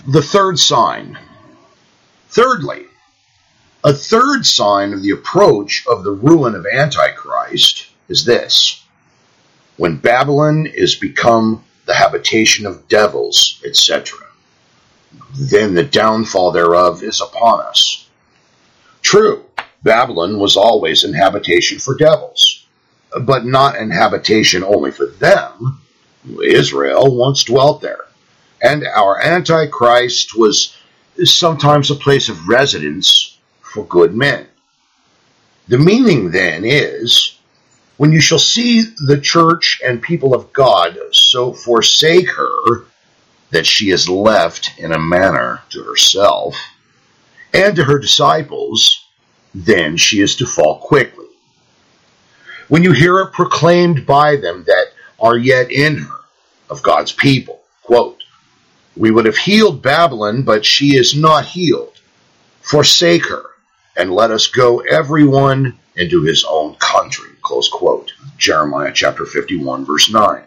The third sign. Thirdly, a third sign of the approach of the ruin of Antichrist is this: when Babylon is become the habitation of devils, etc., then the downfall thereof is upon us. True, Babylon was always an habitation for devils, but not an habitation only for them. Israel once dwelt there, and our Antichrist was sometimes a place of residence for good men. The meaning then is, when you shall see the church and people of God so forsake her that she is left in a manner to herself and to her disciples, then she is to fall quickly. When you hear it proclaimed by them that are yet in her, of God's people, quote, "We would have healed Babylon, but she is not healed. Forsake her, and let us go every one into his own country," close quote. Jeremiah chapter 51, verse 9.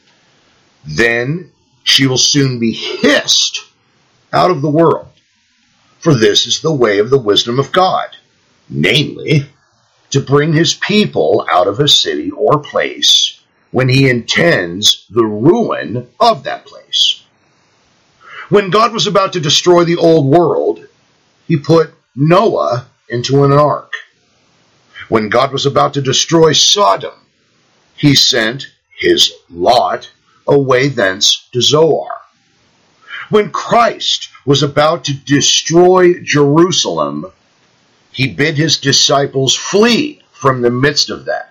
Then she will soon be hissed out of the world, for this is the way of the wisdom of God, namely, to bring his people out of a city or place when he intends the ruin of that place. When God was about to destroy the old world, he put Noah into an ark. When God was about to destroy Sodom, he sent his Lot away thence to Zoar. When Christ was about to destroy Jerusalem, he bid his disciples flee from the midst of that.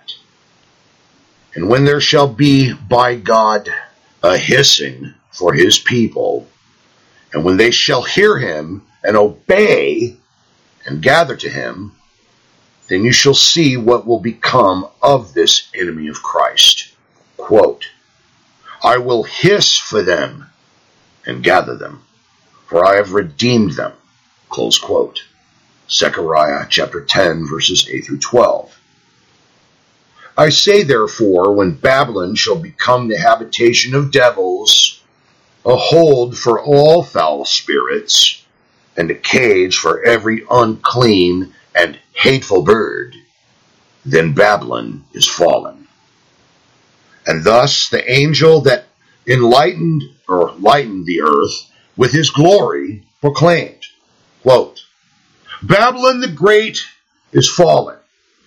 And when there shall be by God a hissing for his people, and when they shall hear him and obey and gather to him, then you shall see what will become of this enemy of Christ. Quote, "I will hiss for them and gather them, for I have redeemed them." Close quote. Zechariah chapter 10, verses 8 through 12. I say therefore, when Babylon shall become the habitation of devils, a hold for all foul spirits, and a cage for every unclean and hateful bird, then Babylon is fallen. And thus the angel that lightened the earth with his glory proclaimed, quote, "Babylon the Great is fallen,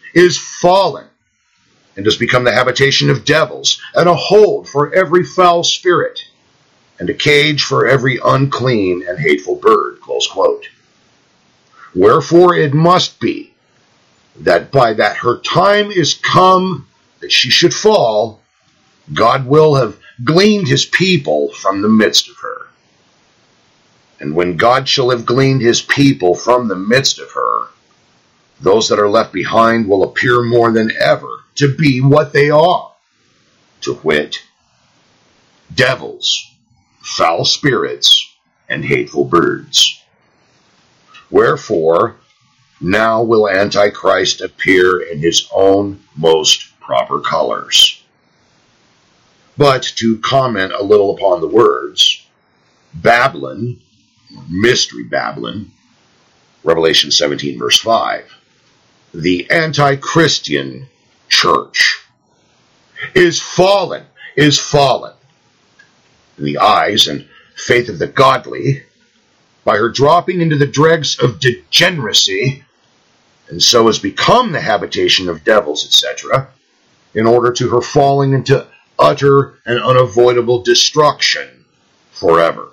and has become the habitation of devils, and a hold for every foul spirit, and a cage for every unclean and hateful bird." Close quote. Wherefore it must be that by that her time is come that she should fall, God will have gleaned his people from the midst of her. And when God shall have gleaned his people from the midst of her, those that are left behind will appear more than ever to be what they are, to wit, devils, foul spirits, and hateful birds. Wherefore, now will Antichrist appear in his own most proper colors. But to comment a little upon the words, Babylon, Mystery Babylon, Revelation 17, verse 5, the anti-Christian church is fallen in the eyes and faith of the godly by her dropping into the dregs of degeneracy, and so has become the habitation of devils, etc., in order to her falling into utter and unavoidable destruction forever.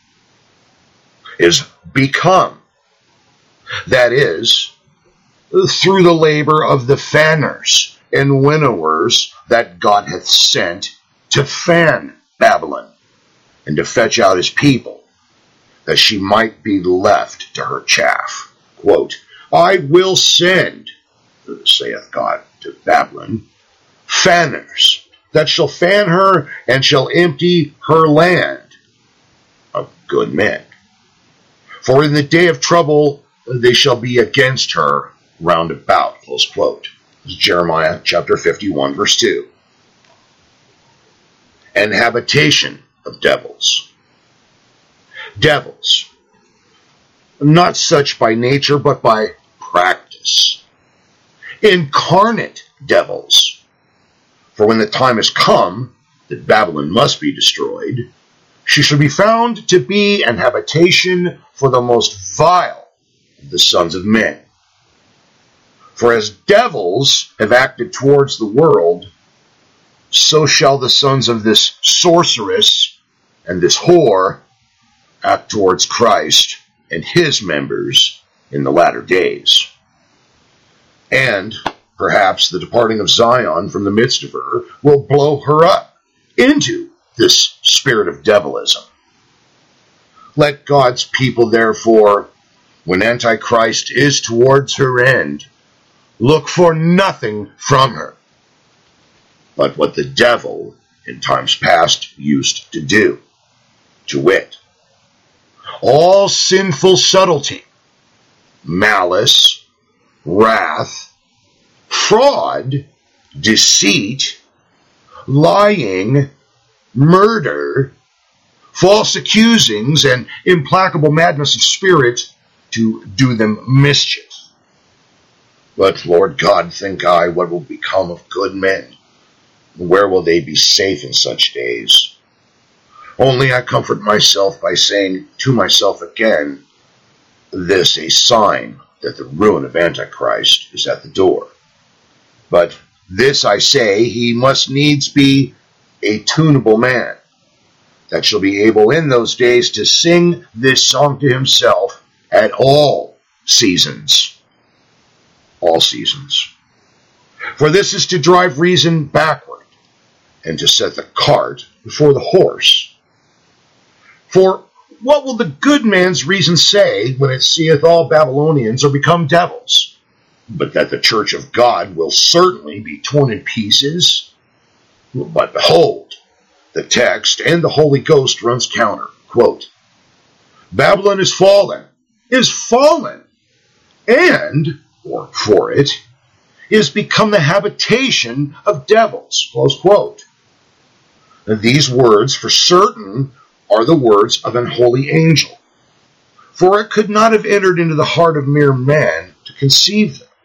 Is become, that is, through the labor of the fanners and winnowers that God hath sent to fan Babylon, and to fetch out his people, that she might be left to her chaff. Quote, "I will send, saith God, to Babylon, fanners, that shall fan her, and shall empty her land of good men. For in the day of trouble they shall be against her round about." Close quote. Jeremiah chapter 51, verse 2. And habitation of devils. Devils, not such by nature, but by practice. Incarnate devils. For when the time has come that Babylon must be destroyed, she shall be found to be an habitation for the most vile of the sons of men. For as devils have acted towards the world, so shall the sons of this sorceress and this whore act towards Christ and his members in the latter days. And perhaps the departing of Zion from the midst of her will blow her up into this spirit of devilism. Let God's people, therefore, when Antichrist is towards her end, look for nothing from her but what the devil in times past used to do, to wit, all sinful subtlety, malice, wrath, fraud, deceit, lying, murder, false accusings, and implacable madness of spirit, to do them mischief. But, Lord God, think I, what will become of good men? Where will they be safe in such days? Only I comfort myself by saying to myself again, this a sign that the ruin of Antichrist is at the door. But this I say, he must needs be a tunable man, that shall be able in those days to sing this song to himself at all seasons. All seasons. For this is to drive reason backward, and to set the cart before the horse. For what will the good man's reason say when it seeth all Babylonians are become devils? But that the church of God will certainly be torn in pieces. But behold, the text and the Holy Ghost runs counter. Quote, Babylon is fallen, and, or for it, is become the habitation of devils. Close quote. And these words, for certain, are the words of an holy angel, for it could not have entered into the heart of mere man to conceive them.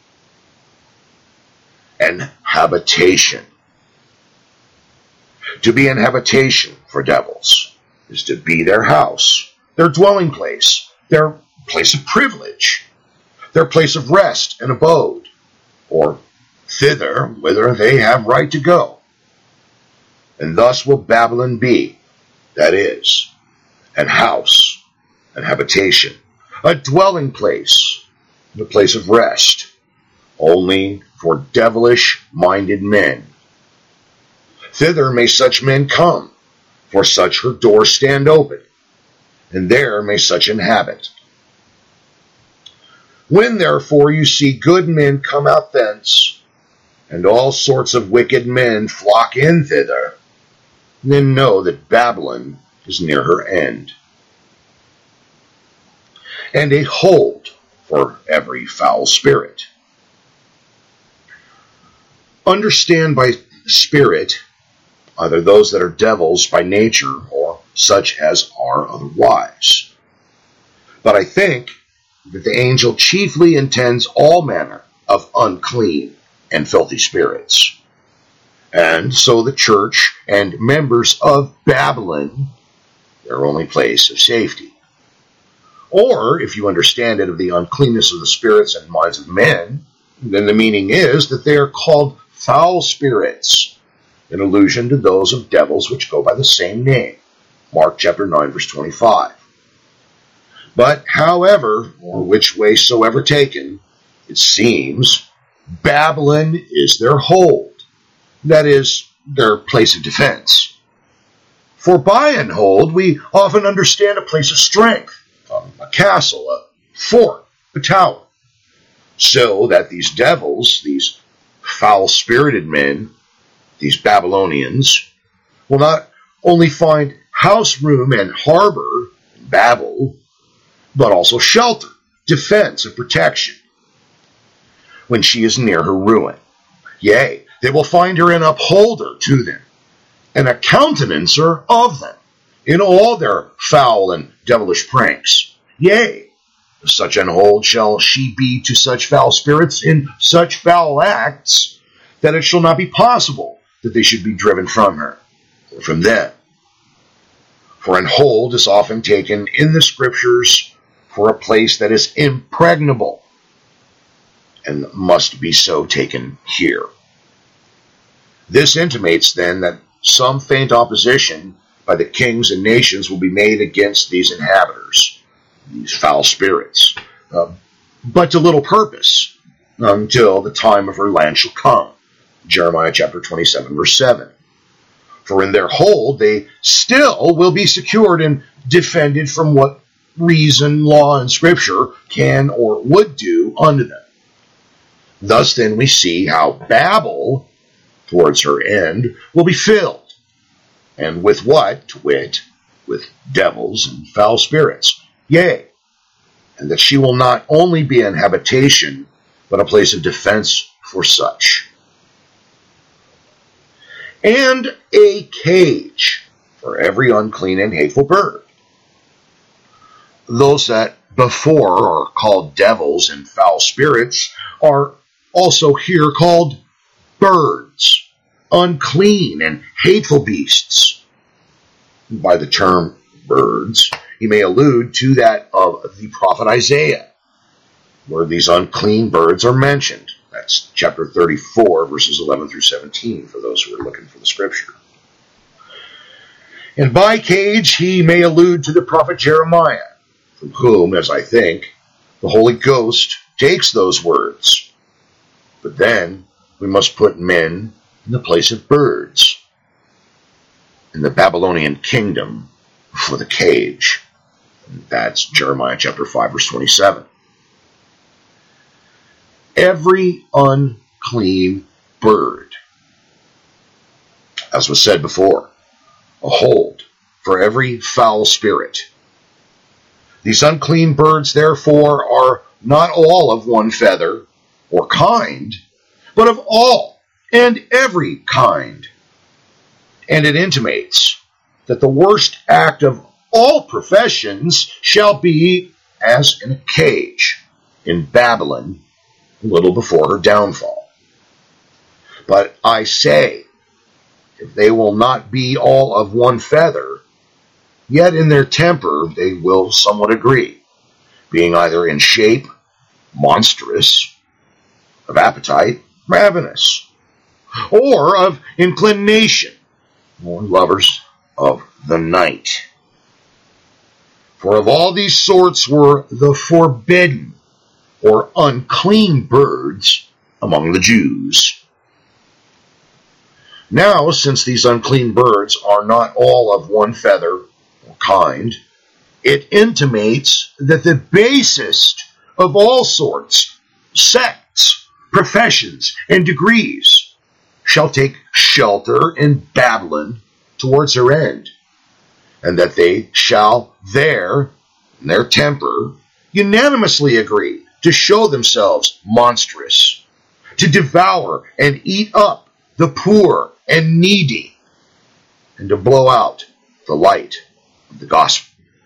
An habitation. To be an habitation for devils is to be their house, their dwelling place, their place of privilege, their place of rest and abode, or thither whither they have right to go. And thus will Babylon be, that is, an house, an habitation, a dwelling place, and a place of rest, only for devilish-minded men. Thither may such men come, for such her doors stand open, and there may such inhabit. When therefore you see good men come out thence, and all sorts of wicked men flock in thither, then know that Babylon is near her end. And a hold for every foul spirit. Understand by spirit either those that are devils by nature, or such as are otherwise. But I think that the angel chiefly intends all manner of unclean and filthy spirits. And so the church and members of Babylon, their only place of safety. Or, if you understand it of the uncleanness of the spirits and minds of men, then the meaning is that they are called foul spirits, in allusion to those of devils which go by the same name. Mark chapter 9, verse 25. But, however, or which way soever taken, it seems Babylon is their hold. That is, their place of defense. For by an hold, we often understand a place of strength, a castle, a fort, a tower. So that these devils, these foul-spirited men, these Babylonians, will not only find house room and harbor in Babel, but also shelter, defense, and protection when she is near her ruin. Yea, they will find her an upholder to them, and a countenancer of them, in all their foul and devilish pranks. Yea, such an hold shall she be to such foul spirits in such foul acts, that it shall not be possible that they should be driven from her, or from them. For an hold is often taken in the Scriptures for a place that is impregnable, and must be so taken here. This intimates then that some faint opposition by the kings and nations will be made against these inhabitants, these foul spirits, but to little purpose, until the time of her land shall come. Jeremiah chapter 27, verse 7. For in their hold they still will be secured and defended from what reason, law, and Scripture can or would do unto them. Thus then we see how Babel, towards her end, will be filled. And with what? To wit, with devils and foul spirits. Yea, and that she will not only be an habitation, but a place of defense for such. And a cage for every unclean and hateful bird. Those that before are called devils and foul spirits are also here called birds, unclean and hateful beasts. By the term birds, he may allude to that of the prophet Isaiah, where these unclean birds are mentioned. That's chapter 34, verses 11 through 17, for those who are looking for the Scripture. And by cage, he may allude to the prophet Jeremiah, from whom, as I think, the Holy Ghost takes those words. But then we must put men in the place of birds in the Babylonian kingdom for the cage. And that's Jeremiah chapter 5, verse 27. Every unclean bird, as was said before, a hold for every foul spirit. These unclean birds, therefore, are not all of one feather or kind, but of all and every kind. And it intimates that the worst act of all professions shall be as in a cage in Babylon, a little before her downfall. But I say, if they will not be all of one feather, yet in their temper they will somewhat agree, being either in shape monstrous, of appetite ravenous, or of inclination, or lovers of the night. For of all these sorts were the forbidden or unclean birds among the Jews. Now, since these unclean birds are not all of one feather or kind, it intimates that the basest of all sorts, sects, professions, and degrees shall take shelter in Babylon towards their end, and that they shall there, in their temper, unanimously agree to show themselves monstrous, to devour and eat up the poor and needy, and to blow out the light of the gospel.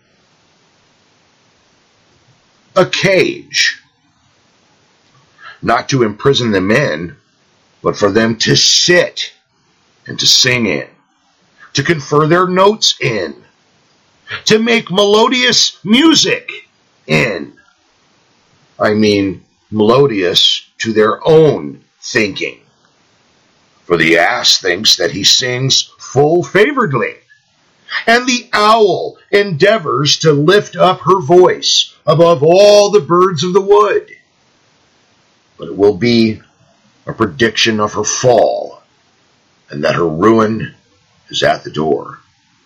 A cage, not to imprison them in, but for them to sit and to sing in, to confer their notes in, to make melodious music in. I mean, melodious to their own thinking. For the ass thinks that he sings full favoredly, and the owl endeavors to lift up her voice above all the birds of the wood. But it will be a prediction of her fall, and that her ruin is at the door.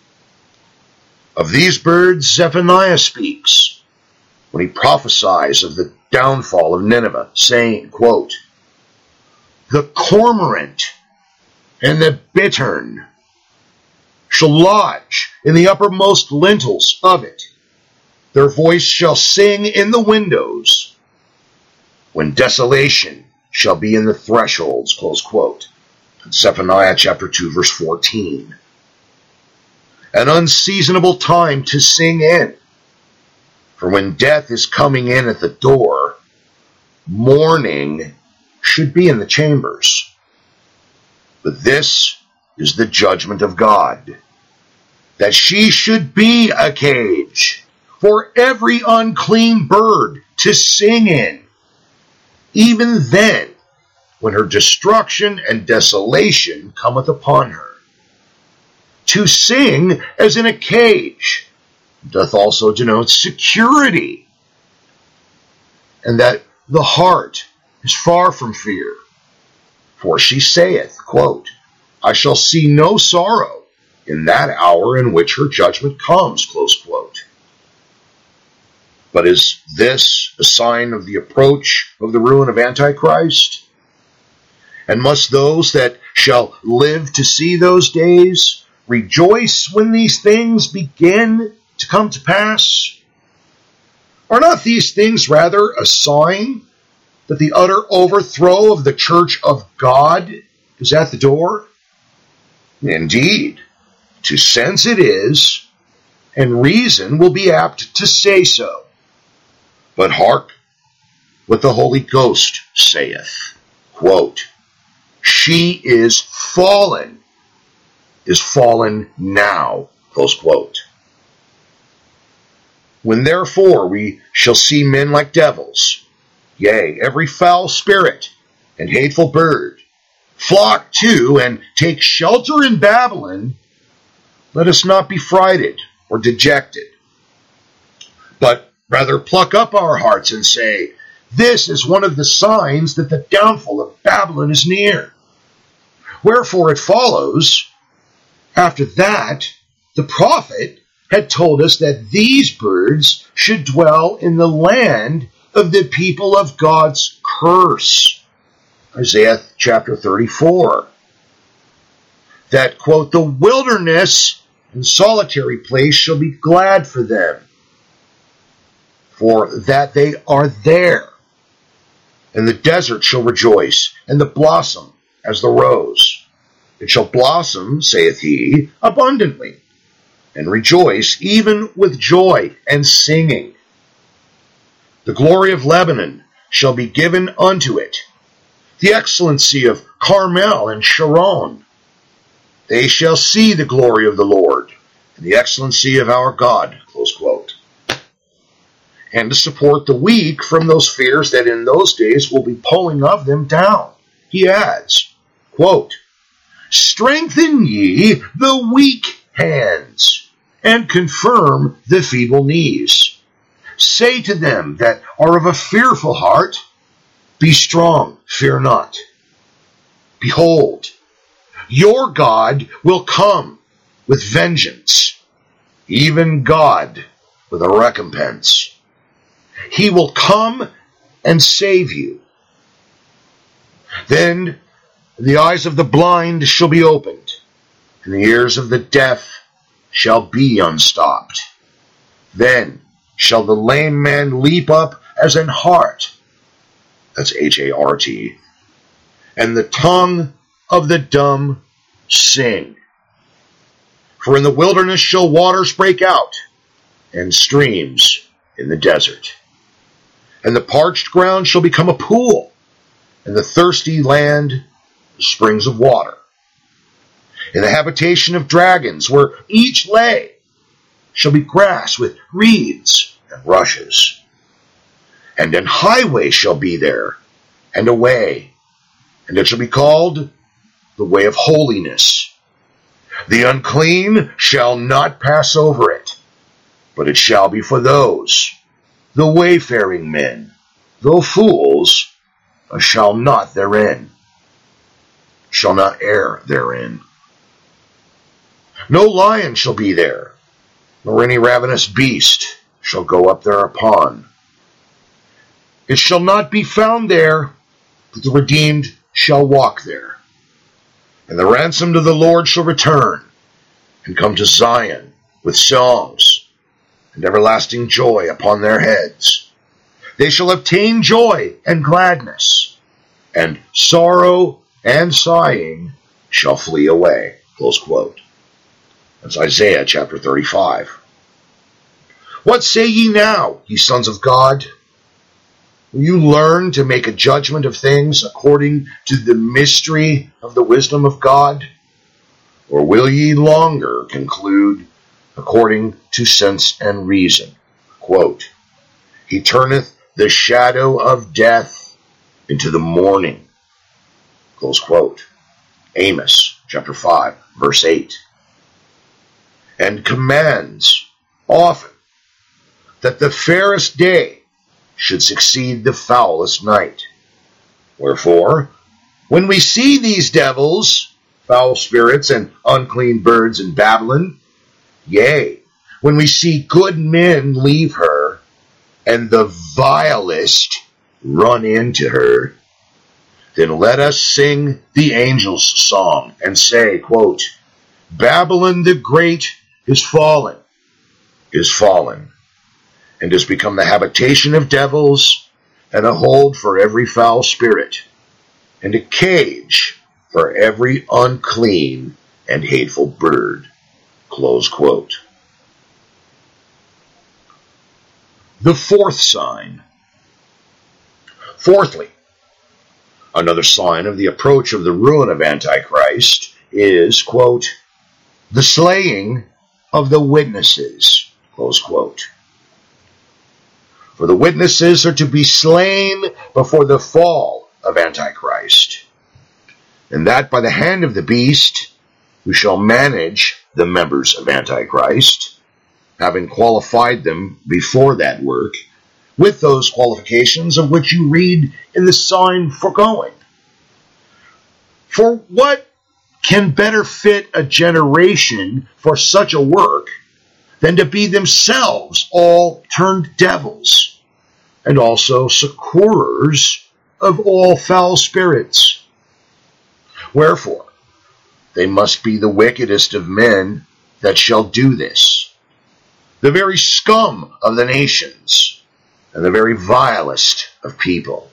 Of these birds Zephaniah speaks when he prophesies of the downfall of Nineveh, saying, quote, "The cormorant and the bittern shall lodge in the uppermost lintels of it. Their voice shall sing in the windows, when desolation shall be in the thresholds," close quote. Zephaniah chapter 2, verse 14. an unseasonable time to sing in. For when death is coming in at the door, mourning should be in the chambers. But this is the judgment of God, that she should be a cage for every unclean bird to sing in, even then, when her destruction and desolation cometh upon her. To sing as in a cage doth also denote security, and that the heart is far from fear. For she saith, quote, I shall see no sorrow in that hour in which her judgment comes, close quote. But is this a sign of the approach of the ruin of Antichrist? And must those that shall live to see those days rejoice when these things begin to come to pass? Are not these things rather a sign that the utter overthrow of the church of God is at the door? Indeed, to sense it is, and reason will be apt to say so. But hark what the Holy Ghost saith, quote, she is fallen now, close quote. When therefore we shall see men like devils, yea, every foul spirit and hateful bird, flock to and take shelter in Babylon, let us not be frighted or dejected, but rather pluck up our hearts and say, this is one of the signs that the downfall of Babylon is near. Wherefore it follows, after that, the prophet had told us that these birds should dwell in the land of the people of God's curse. Isaiah chapter 34. That, quote, the wilderness and solitary place shall be glad for them, for that they are there. And the desert shall rejoice, and the blossom as the rose. It shall blossom, saith he, abundantly, and rejoice even with joy and singing. The glory of Lebanon shall be given unto it, the excellency of Carmel and Sharon. They shall see the glory of the Lord, and the excellency of our God, close quote. And to support the weak from those fears that in those days will be pulling of them down, he adds, quote, strengthen ye the weak hands, and confirm the feeble knees. Say to them that are of a fearful heart, be strong, fear not. Behold, your God will come with vengeance, even God with a recompense. He will come and save you. Then the eyes of the blind shall be opened, and the ears of the deaf shall be unstopped. Then shall the lame man leap up as an hart, that's H-A-R-T, and the tongue of the dumb sing. For in the wilderness shall waters break out, and streams in the desert. And the parched ground shall become a pool, and the thirsty land springs of water. In the habitation of dragons, where each lay, shall be grass with reeds and rushes. And an highway shall be there, and a way, and it shall be called the way of holiness. The unclean shall not pass over it, but it shall be for those, the wayfaring men, though fools, shall not therein, shall not err therein. No lion shall be there, nor any ravenous beast shall go up thereupon. It shall not be found there, but the redeemed shall walk there. And the ransomed of the Lord shall return, and come to Zion with songs, and everlasting joy upon their heads. They shall obtain joy and gladness, and sorrow and sighing shall flee away. Close quote. That's Isaiah chapter 35. What say ye now, ye sons of God? Will you learn to make a judgment of things according to the mystery of the wisdom of God? Or will ye longer conclude according to sense and reason? Quote, He turneth the shadow of death into the morning. Close quote. Amos chapter 5, verse 8. And commands often that the fairest day should succeed the foulest night. Wherefore, when we see these devils, foul spirits, and unclean birds in Babylon, yea, when we see good men leave her, and the vilest run into her, then let us sing the angel's song, and say, quote, Babylon the Great is fallen, and has become the habitation of devils, and a hold for every foul spirit, and a cage for every unclean and hateful bird. Close quote. The fourth sign. Fourthly, another sign of the approach of the ruin of Antichrist is, quote, the slaying of the witnesses, close quote. For the witnesses are to be slain before the fall of Antichrist, and that by the hand of the beast, who shall manage the members of Antichrist, having qualified them before that work, with those qualifications of which you read in the sign foregoing. For what can better fit a generation for such a work than to be themselves all turned devils, and also succourers of all foul spirits? Wherefore, they must be the wickedest of men that shall do this, the very scum of the nations, and the very vilest of people.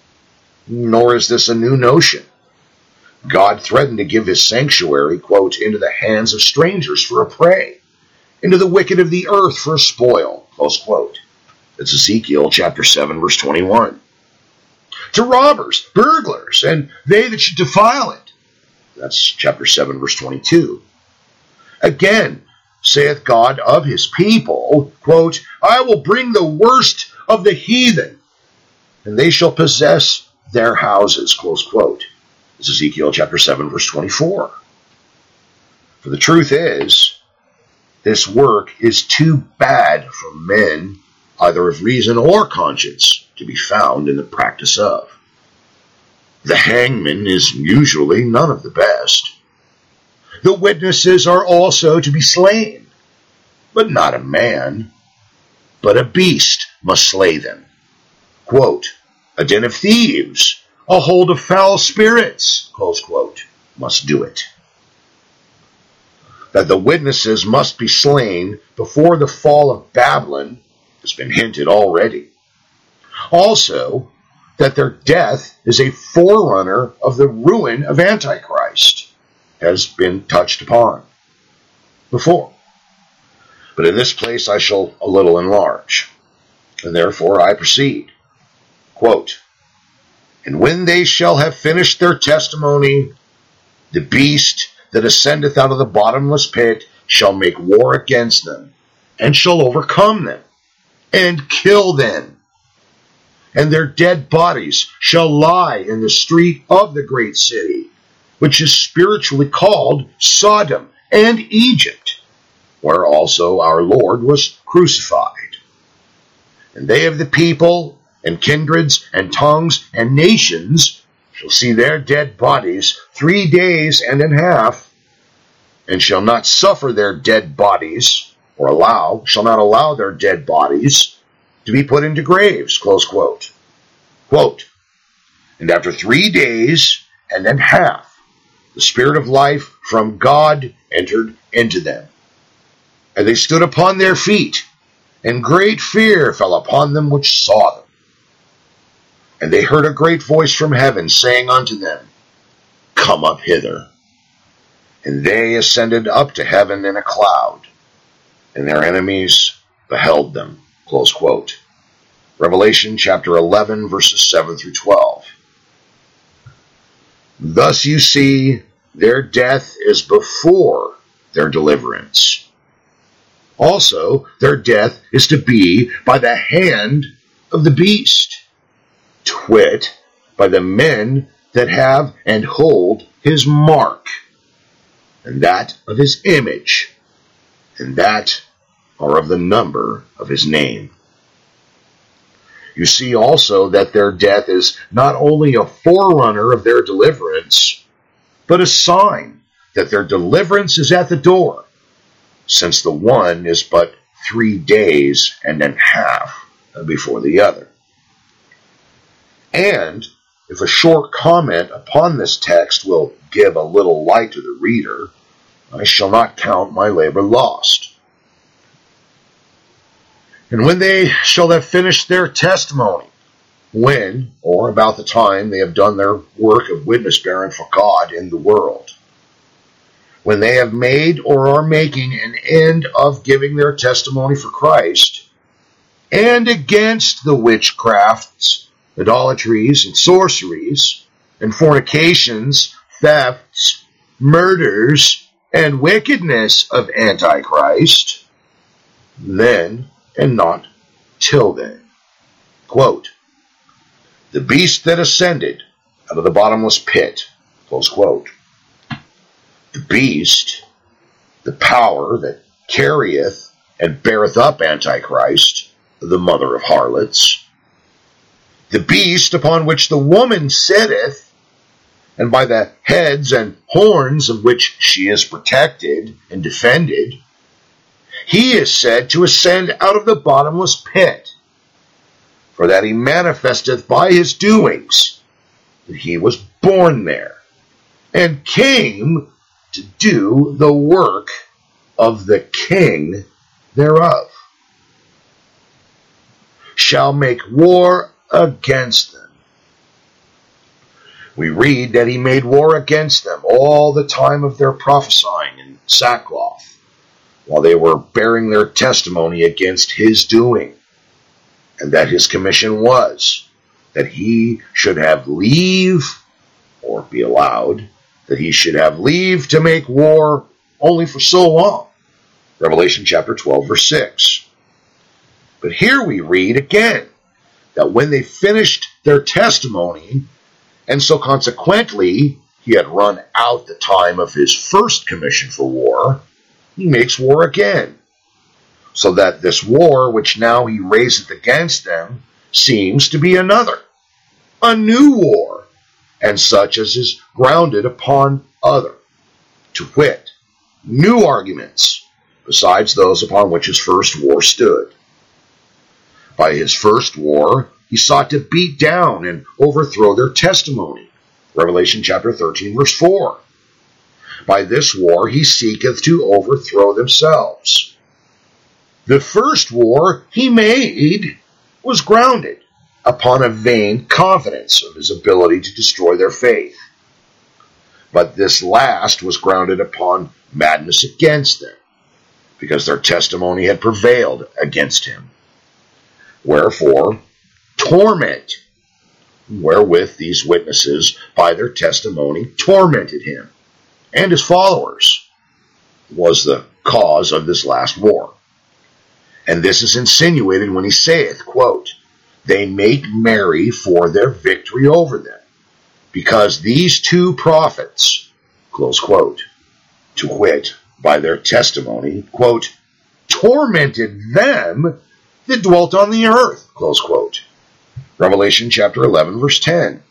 Nor is this a new notion. God threatened to give his sanctuary, quote, into the hands of strangers for a prey, into the wicked of the earth for a spoil, close quote. It's Ezekiel chapter 7, verse 21. To robbers, burglars, and they that should defile it. That's chapter 7, verse 22. Again, saith God of his people, quote, I will bring the worst of the heathen, and they shall possess their houses, close quote. It's Ezekiel chapter 7, verse 24. For the truth is, this work is too bad for men, either of reason or conscience, to be found in the practice of. The hangman is usually none of the best. The witnesses are also to be slain, but not a man, but a beast must slay them. Quote, a den of thieves, a hold of foul spirits, close quote, must do it. That the witnesses must be slain before the fall of Babylon has been hinted already. Also, that their death is a forerunner of the ruin of Antichrist has been touched upon before. But in this place I shall a little enlarge, and therefore I proceed. Quote, and when they shall have finished their testimony, the beast that ascendeth out of the bottomless pit shall make war against them, and shall overcome them, and kill them. And their dead bodies shall lie in the street of the great city, which is spiritually called Sodom and Egypt, where also our Lord was crucified. And they of the people, and kindreds, and tongues, and nations shall see their dead bodies 3 days and an half, and shall not suffer their dead bodies, or shall not allow their dead bodies to be put into graves, close quote. Quote, and after 3 days and an half, the Spirit of life from God entered into them. And they stood upon their feet, and great fear fell upon them which saw them. And they heard a great voice from heaven, saying unto them, come up hither. And they ascended up to heaven in a cloud, and their enemies beheld them. Close quote. Revelation chapter 11, verses 7 through 12. Thus you see, their death is before their deliverance. Also, their death is to be by the hand of the beast, to wit, by the men that have and hold his mark, and that of his image, and that are of the number of his name. You see also that their death is not only a forerunner of their deliverance, but a sign that their deliverance is at the door, since the one is but 3 days and a half before the other. And if a short comment upon this text will give a little light to the reader, I shall not count my labor lost. And when they shall have finished their testimony, when, or about the time they have done their work of witness bearing for God in the world, when they have made or are making an end of giving their testimony for Christ, and against the witchcrafts, idolatries, and sorceries, and fornications, thefts, murders, and wickedness of Antichrist, then, and not till then. Quote, the beast that ascended out of the bottomless pit, close quote. The beast, the power that carrieth and beareth up Antichrist, the mother of harlots, the beast upon which the woman sitteth, and by the heads and horns of which she is protected and defended, he is said to ascend out of the bottomless pit, for that he manifesteth by his doings that he was born there, and came to do the work of the king thereof, shall make war against them. We read that he made war against them all the time of their prophesying in sackcloth, while they were bearing their testimony against his doing, and that his commission was that he should have leave, or be allowed, that he should have leave to make war only for so long. Revelation chapter 12, verse 6. But here we read again that when they finished their testimony, and so consequently he had run out the time of his first commission for war, he makes war again, so that this war which now he raiseth against them seems to be another, a new war, and such as is grounded upon other, to wit, new arguments, besides those upon which his first war stood. By his first war, he sought to beat down and overthrow their testimony. Revelation chapter 13, verse 4. By this war he seeketh to overthrow themselves. The first war he made was grounded upon a vain confidence of his ability to destroy their faith. But this last was grounded upon madness against them, because their testimony had prevailed against him. Wherefore, torment, wherewith these witnesses by their testimony tormented him and his followers, was the cause of this last war. And this is insinuated when he saith, quote, they make merry for their victory over them, because these two prophets, close quote, to wit, by their testimony, quote, tormented them that dwelt on the earth, close quote. Revelation chapter 11, verse 10.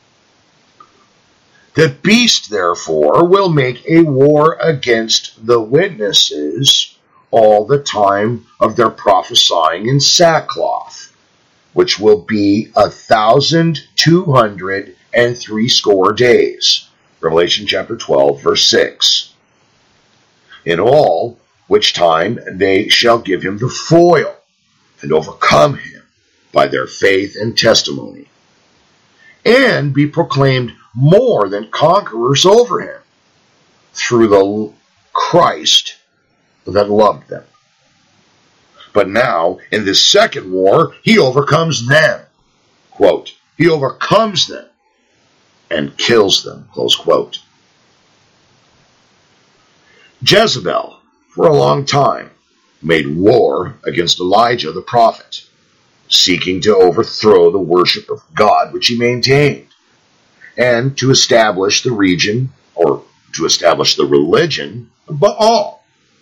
The beast, therefore, will make a war against the witnesses all the time of their prophesying in sackcloth, which will be 1,260 days. Revelation chapter 12, verse 6. In all which time they shall give him the foil, and overcome him by their faith and testimony, and be proclaimed more than conquerors over him. through the Christ that loved them. But now, in this second war, he overcomes them. Quote, he overcomes them and kills them. Close quote. Jezebel, for a long time, made war against Elijah the prophet, seeking to overthrow the worship of God which he maintained, and to establish the region, or to establish the religion of Baal.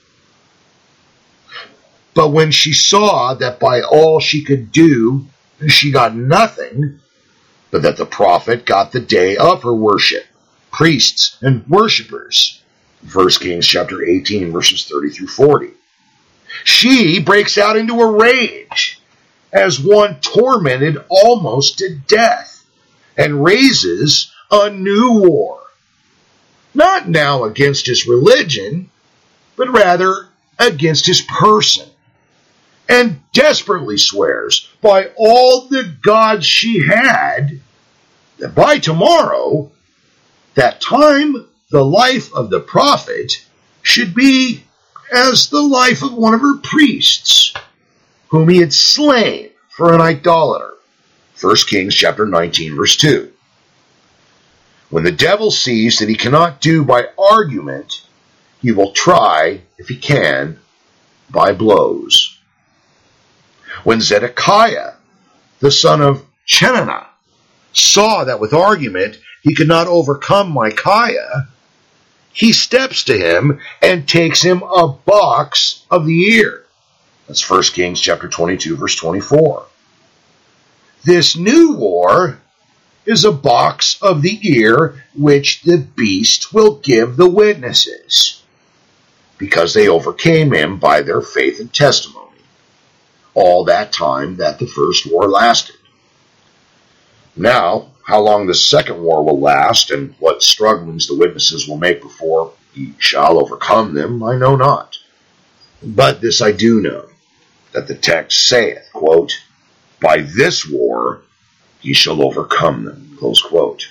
But when she saw that by all she could do, she got nothing, but that the prophet got the day of her worship, priests and worshippers, 1 Kings chapter 18, verses 30 through 40. She breaks out into a rage as one tormented almost to death and raises a new war, not now against his religion, but rather against his person, and desperately swears by all the gods she had that by tomorrow, that time, the life of the prophet should be as the life of one of her priests, whom he had slain for an idolater. 1 Kings chapter 19, verse 2. When the devil sees that he cannot do by argument, he will try, if he can, by blows. When Zedekiah, the son of Chenaanah, saw that with argument he could not overcome Micaiah, he steps to him and takes him a box of the ear. That's 1 Kings chapter 22, verse 24. This new war is a box of the ear which the beast will give the witnesses, because they overcame him by their faith and testimony, all that time that the first war lasted. Now, how long the second war will last, and what strugglings the witnesses will make before he shall overcome them, I know not. But this I do know, that the text saith, quote, by this war he shall overcome them, close quote.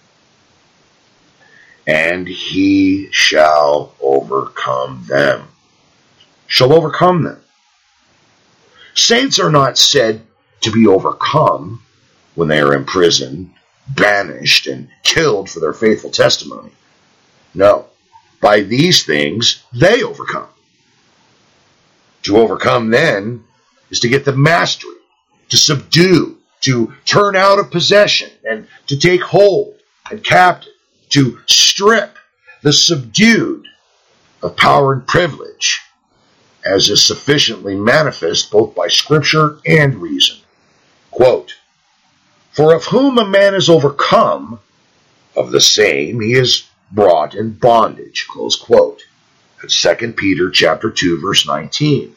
And he shall overcome them. Shall overcome them. Saints are not said to be overcome when they are imprisoned, banished, and killed for their faithful testimony. No, by these things they overcome. To overcome then is to get the mastery, to subdue, to turn out of possession, and to take hold and captive, to strip the subdued of power and privilege, as is sufficiently manifest both by Scripture and reason. Quote, for of whom a man is overcome, of the same he is brought in bondage. Close quote. That's 2 Peter chapter 2, verse 19.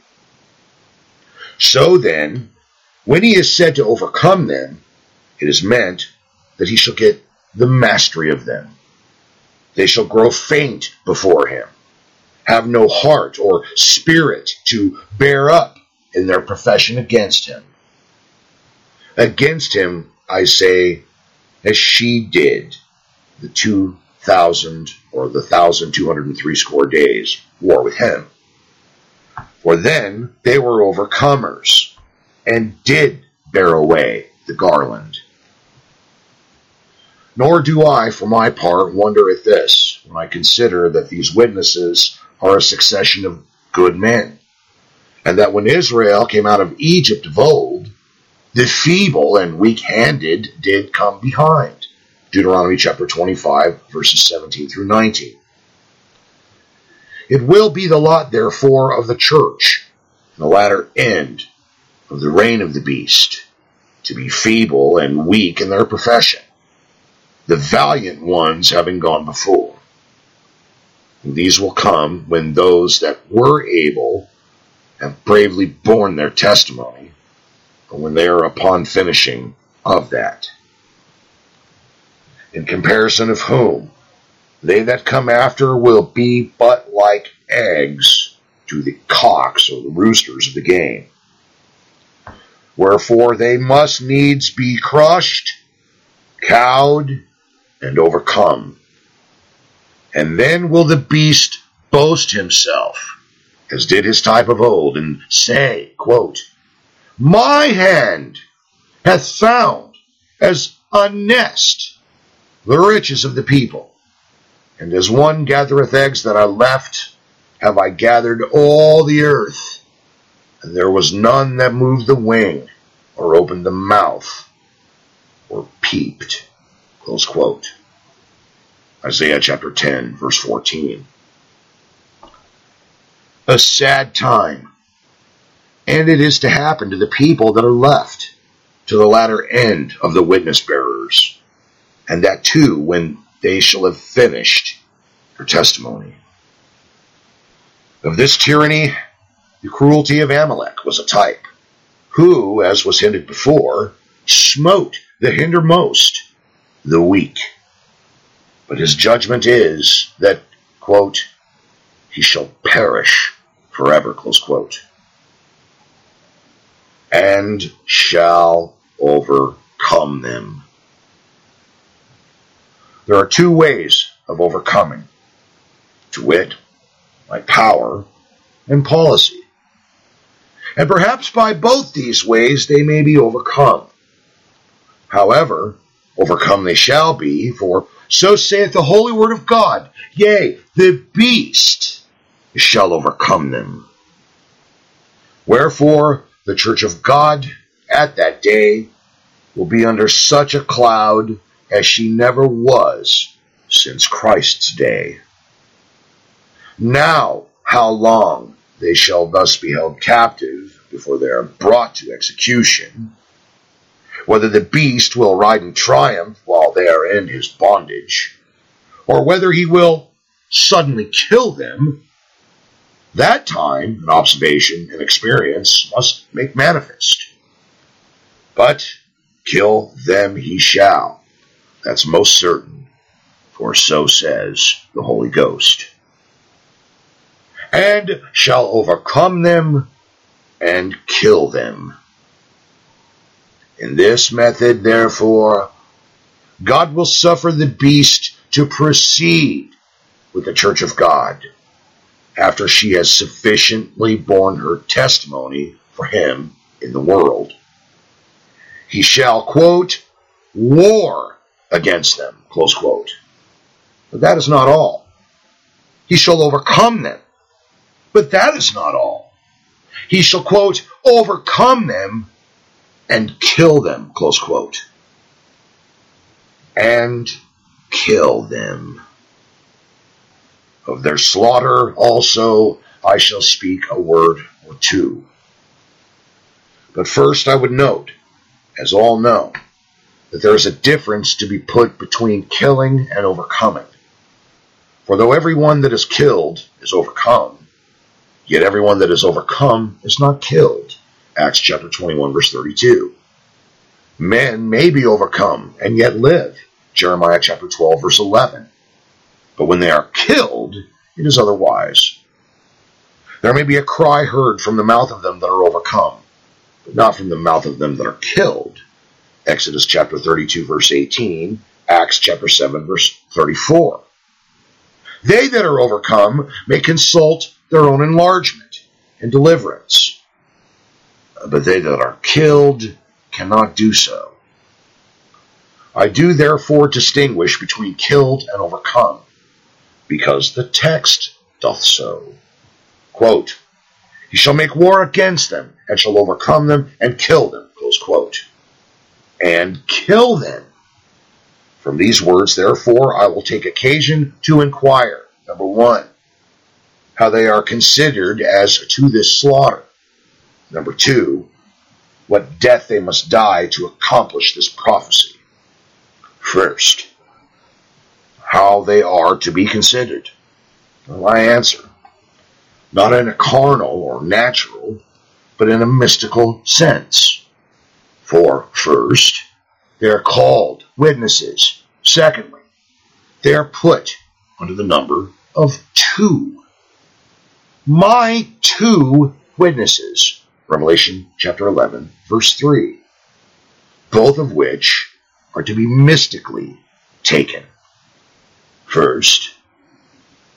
So then, when he is said to overcome them, it is meant that he shall get the mastery of them. They shall grow faint before him, have no heart or spirit to bear up in their profession against him. Against him, I say, as she did the 2,000 or the 1,260 days war with him. For then they were overcomers and did bear away the garland. Nor do I, for my part, wonder at this, when I consider that these witnesses are a succession of good men, and that when Israel came out of Egypt of old, the feeble and weak-handed did come behind. Deuteronomy chapter 25, verses 17 through 19. It will be the lot, therefore, of the church, in the latter end of the reign of the beast, to be feeble and weak in their profession, the valiant ones having gone before. And these will come when those that were able have bravely borne their testimony, or when they are upon finishing of that. In comparison of whom, they that come after will be but like eggs to the cocks or the roosters of the game. Wherefore they must needs be crushed, cowed, and overcome, And then will the beast boast himself, as did his type of old, and say, quote, My hand hath found as a nest the riches of the people, and as one gathereth eggs that are left, have I gathered all the earth, and there was none that moved the wing, or opened the mouth, or peeped. Close quote. Isaiah chapter 10, verse 14. A sad time, and it is to happen to the people that are left, to the latter end of the witness bearers, and that too when they shall have finished their testimony. Of this tyranny, the cruelty of Amalek was a type, who, as was hinted before, smote the hindermost, the weak. But his judgment is that, quote, he shall perish forever, close quote, and shall overcome them. There are two ways of overcoming, to wit, by power and policy. And perhaps by both these ways they may be overcome. However, overcome they shall be, for so saith the holy word of God, yea, the beast shall overcome them. Wherefore, the church of God at that day will be under such a cloud as she never was since Christ's day. Now, how long they shall thus be held captive before they are brought to execution, whether the beast will ride in triumph while they are in his bondage, or whether he will suddenly kill them, that time and observation and experience must make manifest. But kill them he shall. That's most certain, for so says the Holy Ghost. And shall overcome them and kill them. In this method, therefore, God will suffer the beast to proceed with the church of God, after she has sufficiently borne her testimony for him in the world. He shall, quote, war against them, close quote. But that is not all. He shall overcome them. But that is not all. He shall, quote, overcome them and kill them, close quote. And kill them. Of their slaughter also I shall speak a word or two. But first I would note, as all know, that there is a difference to be put between killing and overcoming. For though every one that is killed is overcome, yet every one that is overcome is not killed. Acts chapter 21, verse 32. Men may be overcome and yet live. Jeremiah chapter 12, verse 11. But when they are killed, it is otherwise. There may be a cry heard from the mouth of them that are overcome, but not from the mouth of them that are killed. Exodus chapter 32, verse 18. Acts chapter 7, verse 34. They that are overcome may consult their own enlargement and deliverance, but they that are killed cannot do so. I do therefore distinguish between killed and overcome, because the text doth so. Quote, he shall make war against them, and shall overcome them, and kill them, close quote. And kill them. From these words, therefore, I will take occasion to inquire, number one, how they are considered as to this slaughter. Number two, what death they must die to accomplish this prophecy. First, how they are to be considered. Well, I answer, not in a carnal or natural, but in a mystical sense. For, first, they are called witnesses. Secondly, they are put under the number of two. My two witnesses. Revelation chapter 11, verse 3. Both of which are to be mystically taken. First,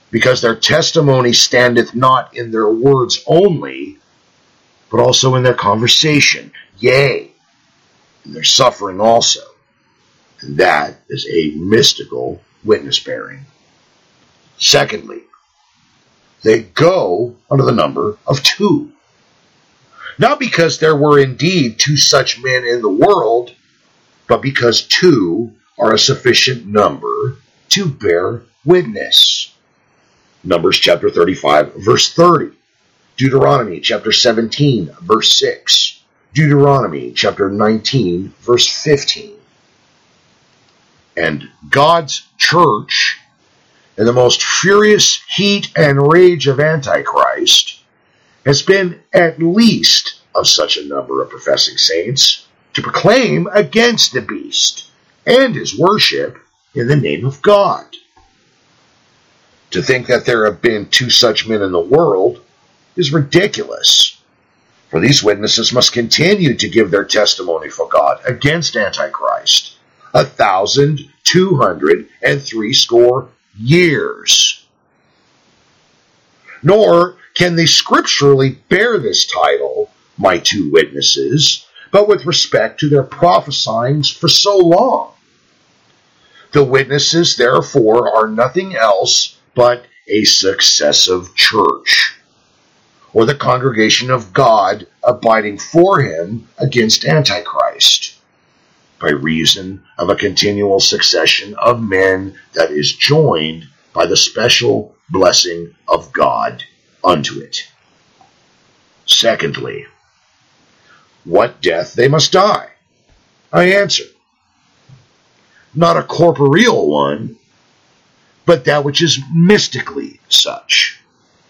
because their testimony standeth not in their words only, but also in their conversation, yea, in their suffering also. And that is a mystical witness bearing. Secondly, they go under the number of two. Not because there were indeed two such men in the world, but because two are a sufficient number to bear witness. Numbers chapter 35, verse 30. Deuteronomy chapter 17, verse 6. Deuteronomy chapter 19, verse 15. And God's church, in the most furious heat and rage of Antichrist, has been at least of such a number of professing saints to proclaim against the beast and his worship in the name of God. To think that there have been two such men in the world is ridiculous, for these witnesses must continue to give their testimony for God against Antichrist 1,260 years. Nor can they scripturally bear this title, my two witnesses, but with respect to their prophesyings for so long. The witnesses, therefore, are nothing else but a successive church, or the congregation of God abiding for him against Antichrist, by reason of a continual succession of men that is joined by the special blessing of God unto it. Secondly, what death they must die? I answer, not a corporeal one, but that which is mystically such.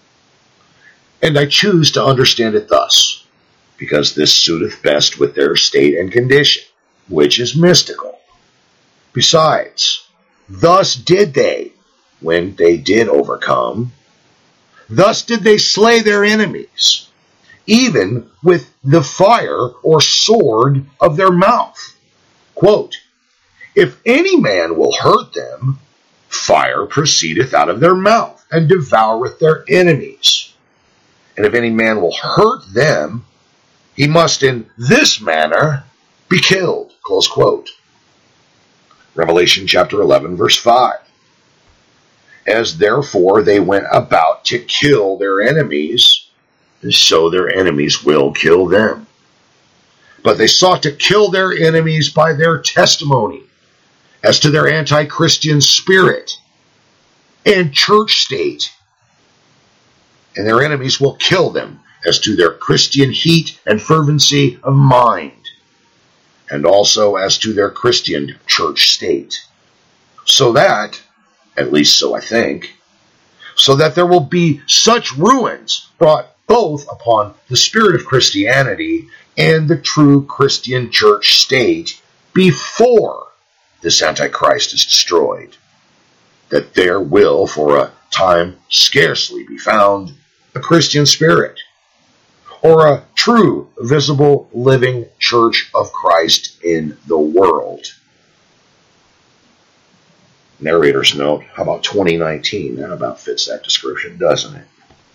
And I choose to understand it thus, because this suiteth best with their state and condition, which is mystical. Besides, thus did they, when they did overcome, thus did they slay their enemies, even with the fire or sword of their mouth. Quote, if any man will hurt them, fire proceedeth out of their mouth, and devoureth their enemies. And if any man will hurt them, he must in this manner be killed. Close quote. Revelation chapter 11, verse 5. As therefore they went about to kill their enemies, so their enemies will kill them. But they sought to kill their enemies by their testimony, as to their anti-Christian spirit and church state. And their enemies will kill them as to their Christian heat and fervency of mind, and also as to their Christian church state. So that, at least so I think, so that there will be such ruins brought both upon the spirit of Christianity and the true Christian church state before this Antichrist is destroyed, that there will for a time scarcely be found a Christian spirit, or a true, visible, living church of Christ in the world. Narrator's note, how about 2019? That about fits that description, doesn't it?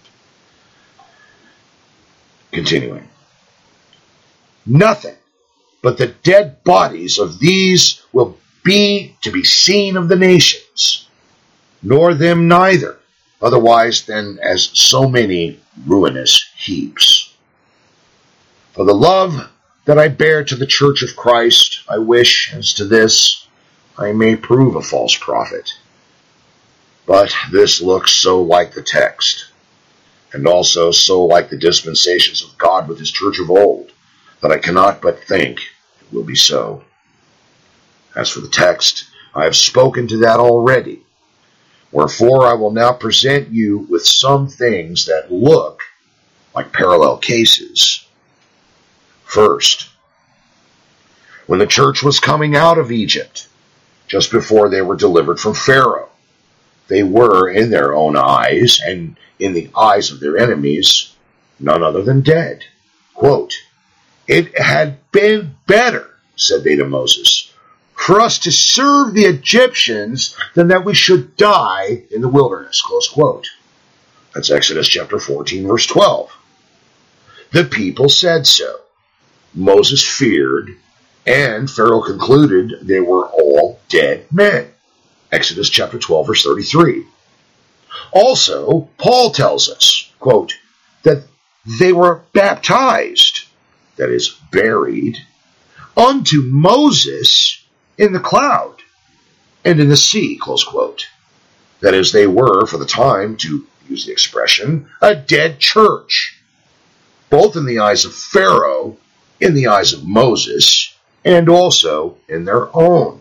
Continuing. Nothing but the dead bodies of these will be to be seen of the nations, nor them neither, otherwise than as so many ruinous heaps. For the love that I bear to the church of Christ, I wish, as to this, I may prove a false prophet. But this looks so like the text, and also so like the dispensations of God with his church of old, that I cannot but think it will be so. As for the text, I have spoken to that already. Wherefore I will now present you with some things that look like parallel cases. First, when the church was coming out of Egypt, just before they were delivered from Pharaoh, they were, in their own eyes, and in the eyes of their enemies, none other than dead. Quote, it had been better, said they to Moses, for us to serve the Egyptians than that we should die in the wilderness, close quote. That's Exodus chapter 14, verse 12. The people said so. Moses feared, and Pharaoh concluded they were all dead men. Exodus chapter 12, verse 33. Also, Paul tells us, quote, that they were baptized, that is, buried, unto Moses in the cloud and in the sea, close quote. That is, they were, for the time, to use the expression, a dead church, both in the eyes of Pharaoh, in the eyes of Moses, and also in their own.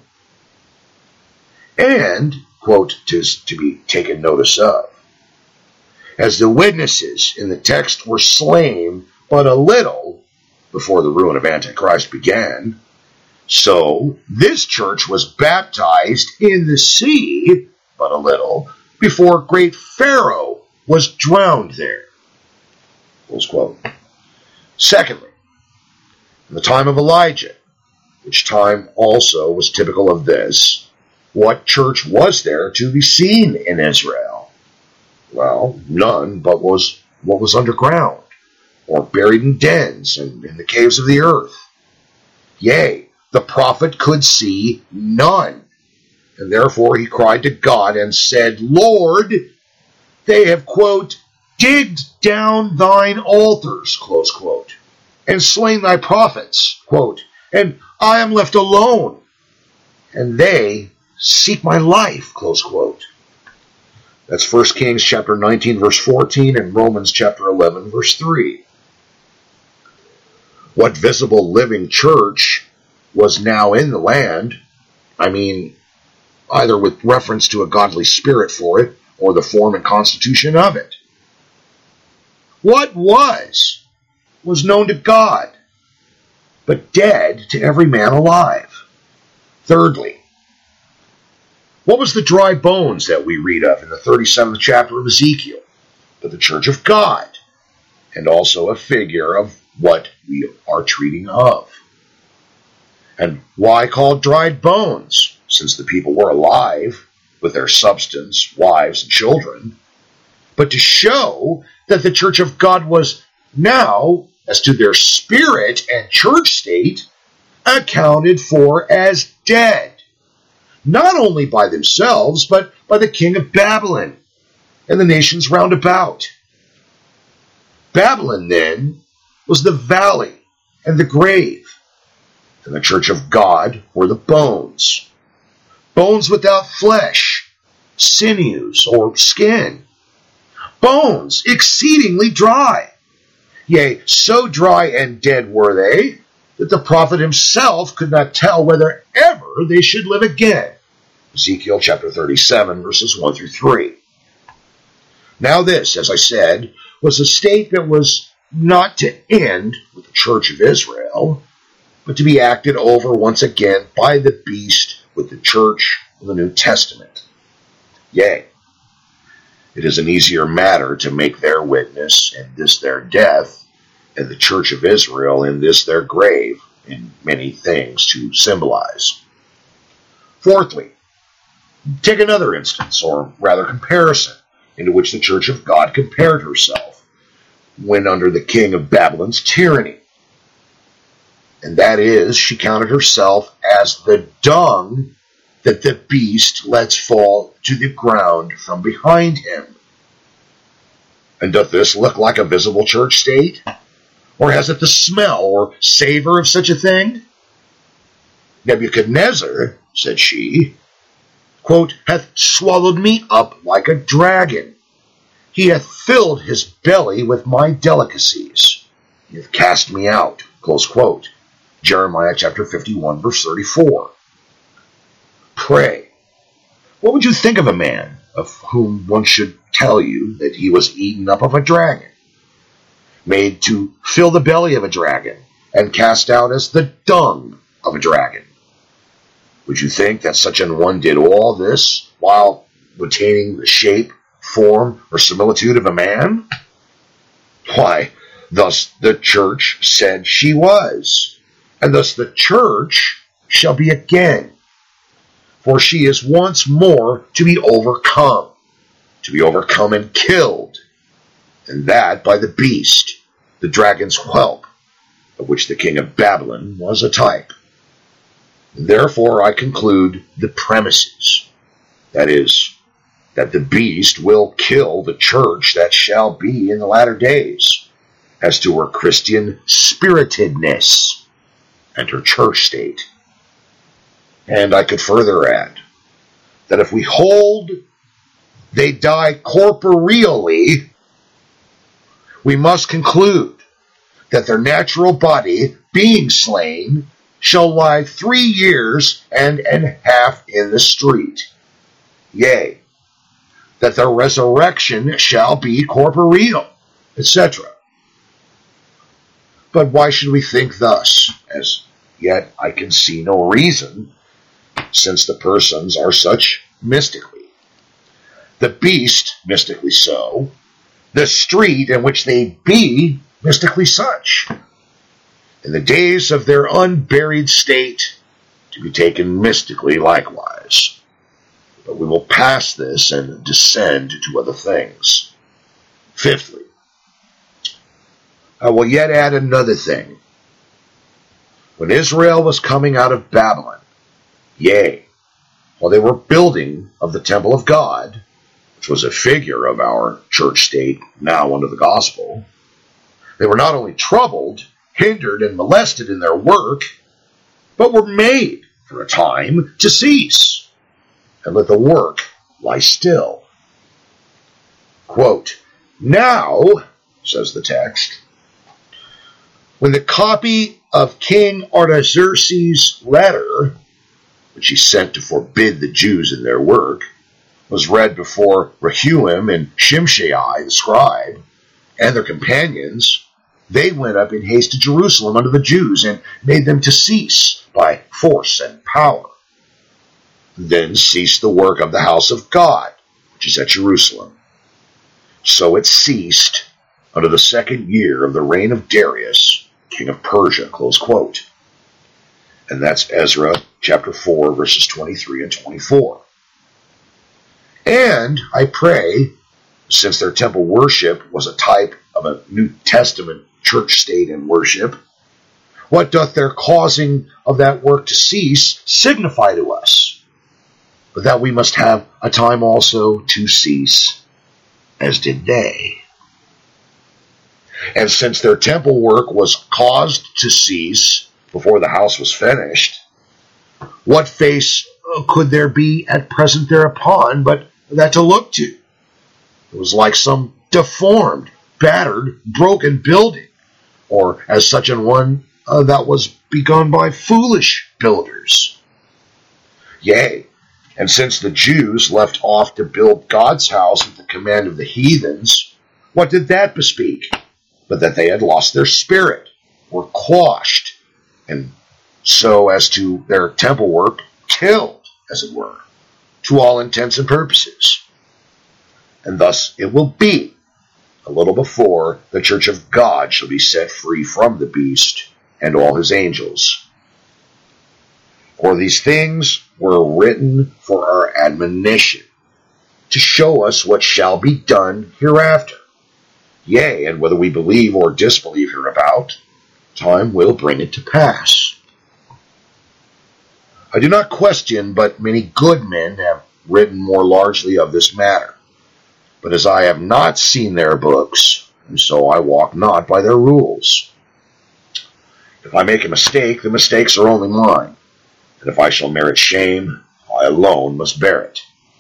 And, quote, "'tis to be taken notice of, as the witnesses in the text were slain but a little before the ruin of Antichrist began, so this church was baptized in the sea but a little before great Pharaoh was drowned there." Close quote. Secondly, in the time of Elijah, which time also was typical of this, what church was there to be seen in Israel? Well, none but what was underground, or buried in dens and in the caves of the earth. Yea, the prophet could see none, and therefore he cried to God and said, "Lord, they have," quote, "digged down thine altars," close quote, "and slain thy prophets," quote, "and I am left alone, and they seek my life," close quote. That's 1 Kings chapter 19, verse 14, and Romans chapter 11, verse 3. What visible living church was now in the land, I mean, either with reference to a godly spirit for it, or the form and constitution of it? What was known to God, but dead to every man alive. Thirdly, what was the dry bones that we read of in the 37th chapter of Ezekiel? But the church of God, and also a figure of what we are treating of. And why called dried bones? Since the people were alive, with their substance, wives, and children, but to show that the church of God was now, as to their spirit and church state, accounted for as dead, not only by themselves, but by the king of Babylon and the nations round about. Babylon, then, was the valley and the grave, and the church of God were the bones. Bones without flesh, sinews, or skin. Bones exceedingly dry. Yea, so dry and dead were they, that the prophet himself could not tell whether ever they should live again. Ezekiel chapter 37, verses 1 through 3. Now this, as I said, was a state that was not to end with the church of Israel, but to be acted over once again by the beast with the church of the New Testament. Yea, it is an easier matter to make their witness in this their death, and the church of Israel in this their grave, in many things to symbolize. Fourthly, take another instance, or rather comparison, into which the church of God compared herself when under the king of Babylon's tyranny. And that is, she counted herself as the dung that the beast lets fall to the ground from behind him. And doth this look like a visible church state? Or has it the smell or savor of such a thing? Nebuchadnezzar, said she, quote, hath swallowed me up like a dragon. He hath filled his belly with my delicacies. He hath cast me out, close quote. Jeremiah chapter 51, verse 34. Pray, what would you think of a man of whom one should tell you that he was eaten up of a dragon, made to fill the belly of a dragon, and cast out as the dung of a dragon? Would you think that such an one did all this while retaining the shape, form, or similitude of a man? Why, thus the church said she was, and thus the church shall be again, for she is once more to be overcome and killed, and that by the beast, the dragon's whelp, of which the king of Babylon was a type. Therefore I conclude the premises, that is, that the beast will kill the church that shall be in the latter days, as to her Christian spiritedness and her church state. And I could further add that if we hold they die corporeally, we must conclude that their natural body, being slain, shall lie 3 years and a half in the street. Yea, that their resurrection shall be corporeal, etc. But why should we think thus? As yet I can see no reason, since the persons are such mystically. The beast, mystically so, the street in which they be, mystically such. In the days of their unburied state, to be taken mystically likewise. But we will pass this and descend to other things. Fifthly, I will yet add another thing. When Israel was coming out of Babylon, yea, while they were building of the temple of God, which was a figure of our church state now under the gospel, they were not only troubled, hindered, and molested in their work, but were made for a time to cease, and let the work lie still. Quote, now, says the text, when the copy of King Artaxerxes' letter, which he sent to forbid the Jews in their work, was read before Rehuim and Shimshai the scribe and their companions, they went up in haste to Jerusalem unto the Jews and made them to cease by force and power. Then ceased the work of the house of God, which is at Jerusalem. So it ceased unto the 2nd year of the reign of Darius, king of Persia, close quote. And that's Ezra chapter 4, verses 23 and 24. And I pray, since their temple worship was a type of a New Testament church state and worship, what doth their causing of that work to cease signify to us? But that we must have a time also to cease, as did they. And since their temple work was caused to cease before the house was finished, what face could there be at present thereupon but that to look to? It was like some deformed, battered, broken building, or as such an one that was begun by foolish builders. Yea, and since the Jews left off to build God's house at the command of the heathens, what did that bespeak? But that they had lost their spirit, were quashed, and so as to their temple work killed, as it were, to all intents and purposes. And thus it will be, a little before the church of God shall be set free from the beast and all his angels. For these things were written for our admonition, to show us what shall be done hereafter. Yea, and whether we believe or disbelieve hereabout, time will bring it to pass. I do not question, but many good men have written more largely of this matter. But as I have not seen their books, and so I walk not by their rules. If I make a mistake, the mistakes are only mine, and if I shall merit shame, I alone must bear it.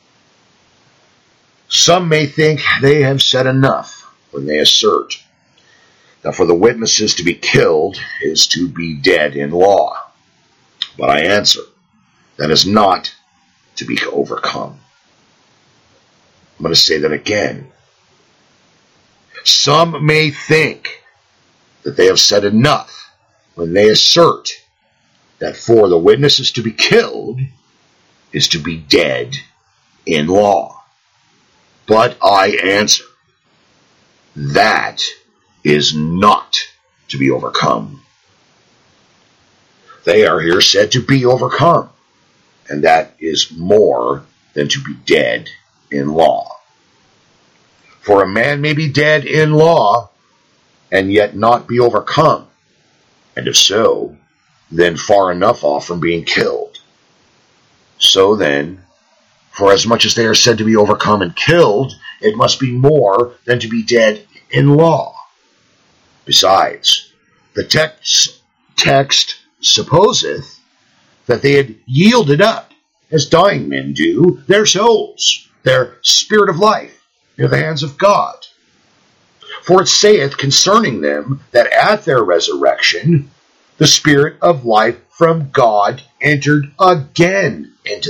Some may think they have said enough when they assert that for the witnesses to be killed is to be dead in law. But I answer, that is not to be overcome. I'm going to say that again. Some may think that they have said enough when they assert that for the witnesses to be killed is to be dead in law. But I answer, that is not to be overcome. They are here said to be overcome. and that is more than to be dead in law. For a man may be dead in law, and yet not be overcome, and if so, then far enough off from being killed. So then, for as much as they are said to be overcome and killed, it must be more than to be dead in law. Besides, the text supposeth that they had yielded up, as dying men do, their souls, their spirit of life, in the hands of God. For it saith concerning them that at their resurrection the Spirit of life from God entered again into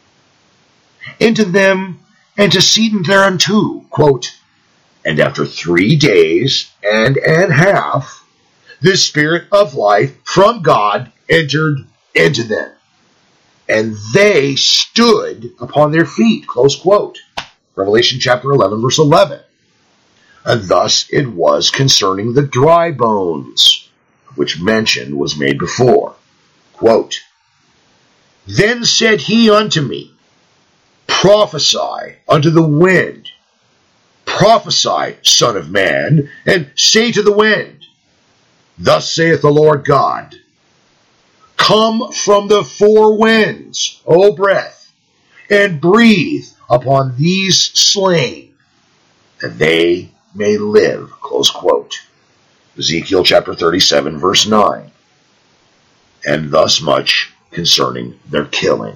them antecedent thereunto, quote, and after 3 days and an half, the Spirit of life from God entered into them, and they stood upon their feet, close quote. Revelation chapter 11, verse 11. And thus it was concerning the dry bones, which mention was made before. Quote, then said he unto me, prophesy unto the wind. Prophesy, Son of Man, and say to the wind, thus saith the Lord God, come from the four winds, O breath, and breathe upon these slain, that they may live. Close quote. Ezekiel chapter 37, verse 9. And thus much concerning their killing.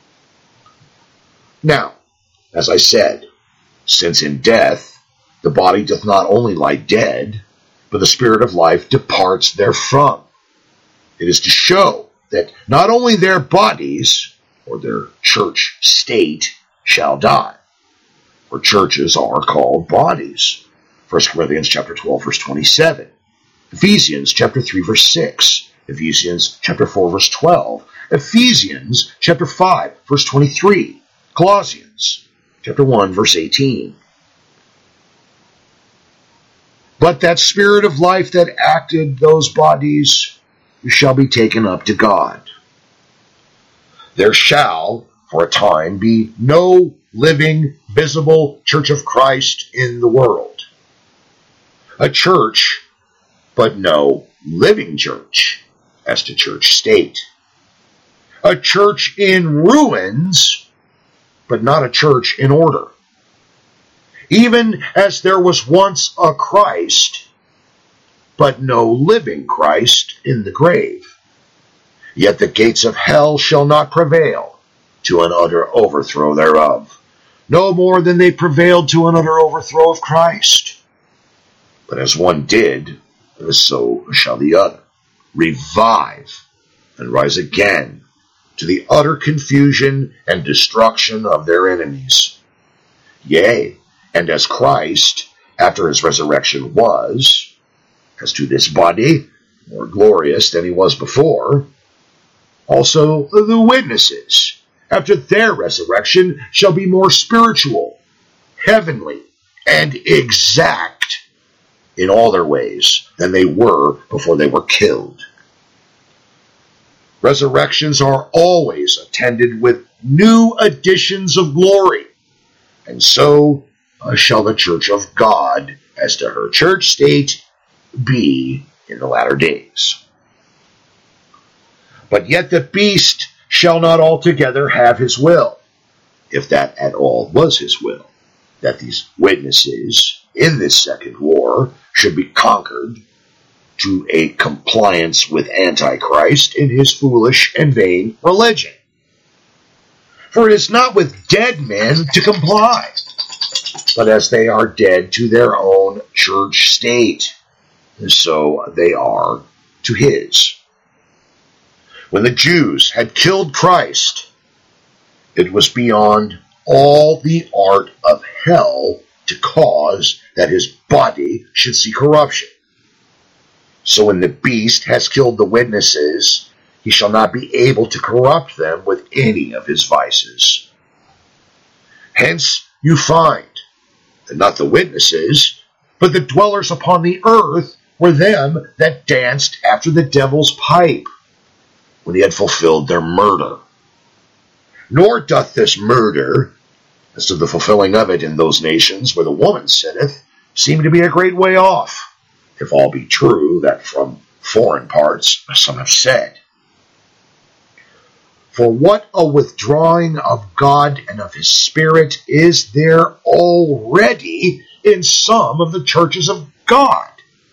Now, as I said, since in death the body doth not only lie dead, but the spirit of life departs therefrom, it is to show that not only their bodies, or their church state, shall die, for churches are called bodies. 1 Corinthians chapter 12, verse 27. Ephesians chapter 3, verse 6. Ephesians chapter 4, verse 12. Ephesians chapter 5, verse 23. Colossians chapter 1, verse 18. But that spirit of life that acted those bodies shall be taken up to God. There shall, for a time, be no living, visible church of Christ in the world. A church, but no living church, as to church state. A church in ruins, but not a church in order. Even as there was once a Christ, but no living Christ in the grave. Yet the gates of hell shall not prevail to an utter overthrow thereof, no more than they prevailed to an utter overthrow of Christ. But as one did, so shall the other revive and rise again to the utter confusion and destruction of their enemies. Yea, and as Christ, after his resurrection, was, as to this body, more glorious than he was before, also the witnesses, after their resurrection, shall be more spiritual, heavenly, and exact in all their ways than they were before they were killed. Resurrections are always attended with new additions of glory, and so shall the church of God, as to her church state, be in the latter days. But yet the beast shall not altogether have his will, if that at all was his will, that these witnesses in this second war should be conquered to a compliance with Antichrist in his foolish and vain religion. For it is not with dead men to comply, but as they are dead to their own church state, so they are to his. When the Jews had killed Christ, it was beyond all the art of hell to cause that his body should see corruption. So when the beast has killed the witnesses, he shall not be able to corrupt them with any of his vices. Hence you find that not the witnesses, but the dwellers upon the earth were them that danced after the devil's pipe, when he had fulfilled their murder. Nor doth this murder, as to the fulfilling of it in those nations where the woman sitteth, seem to be a great way off, if all be true that from foreign parts some have said. For what a withdrawing of God and of his Spirit is there already in some of the churches of God?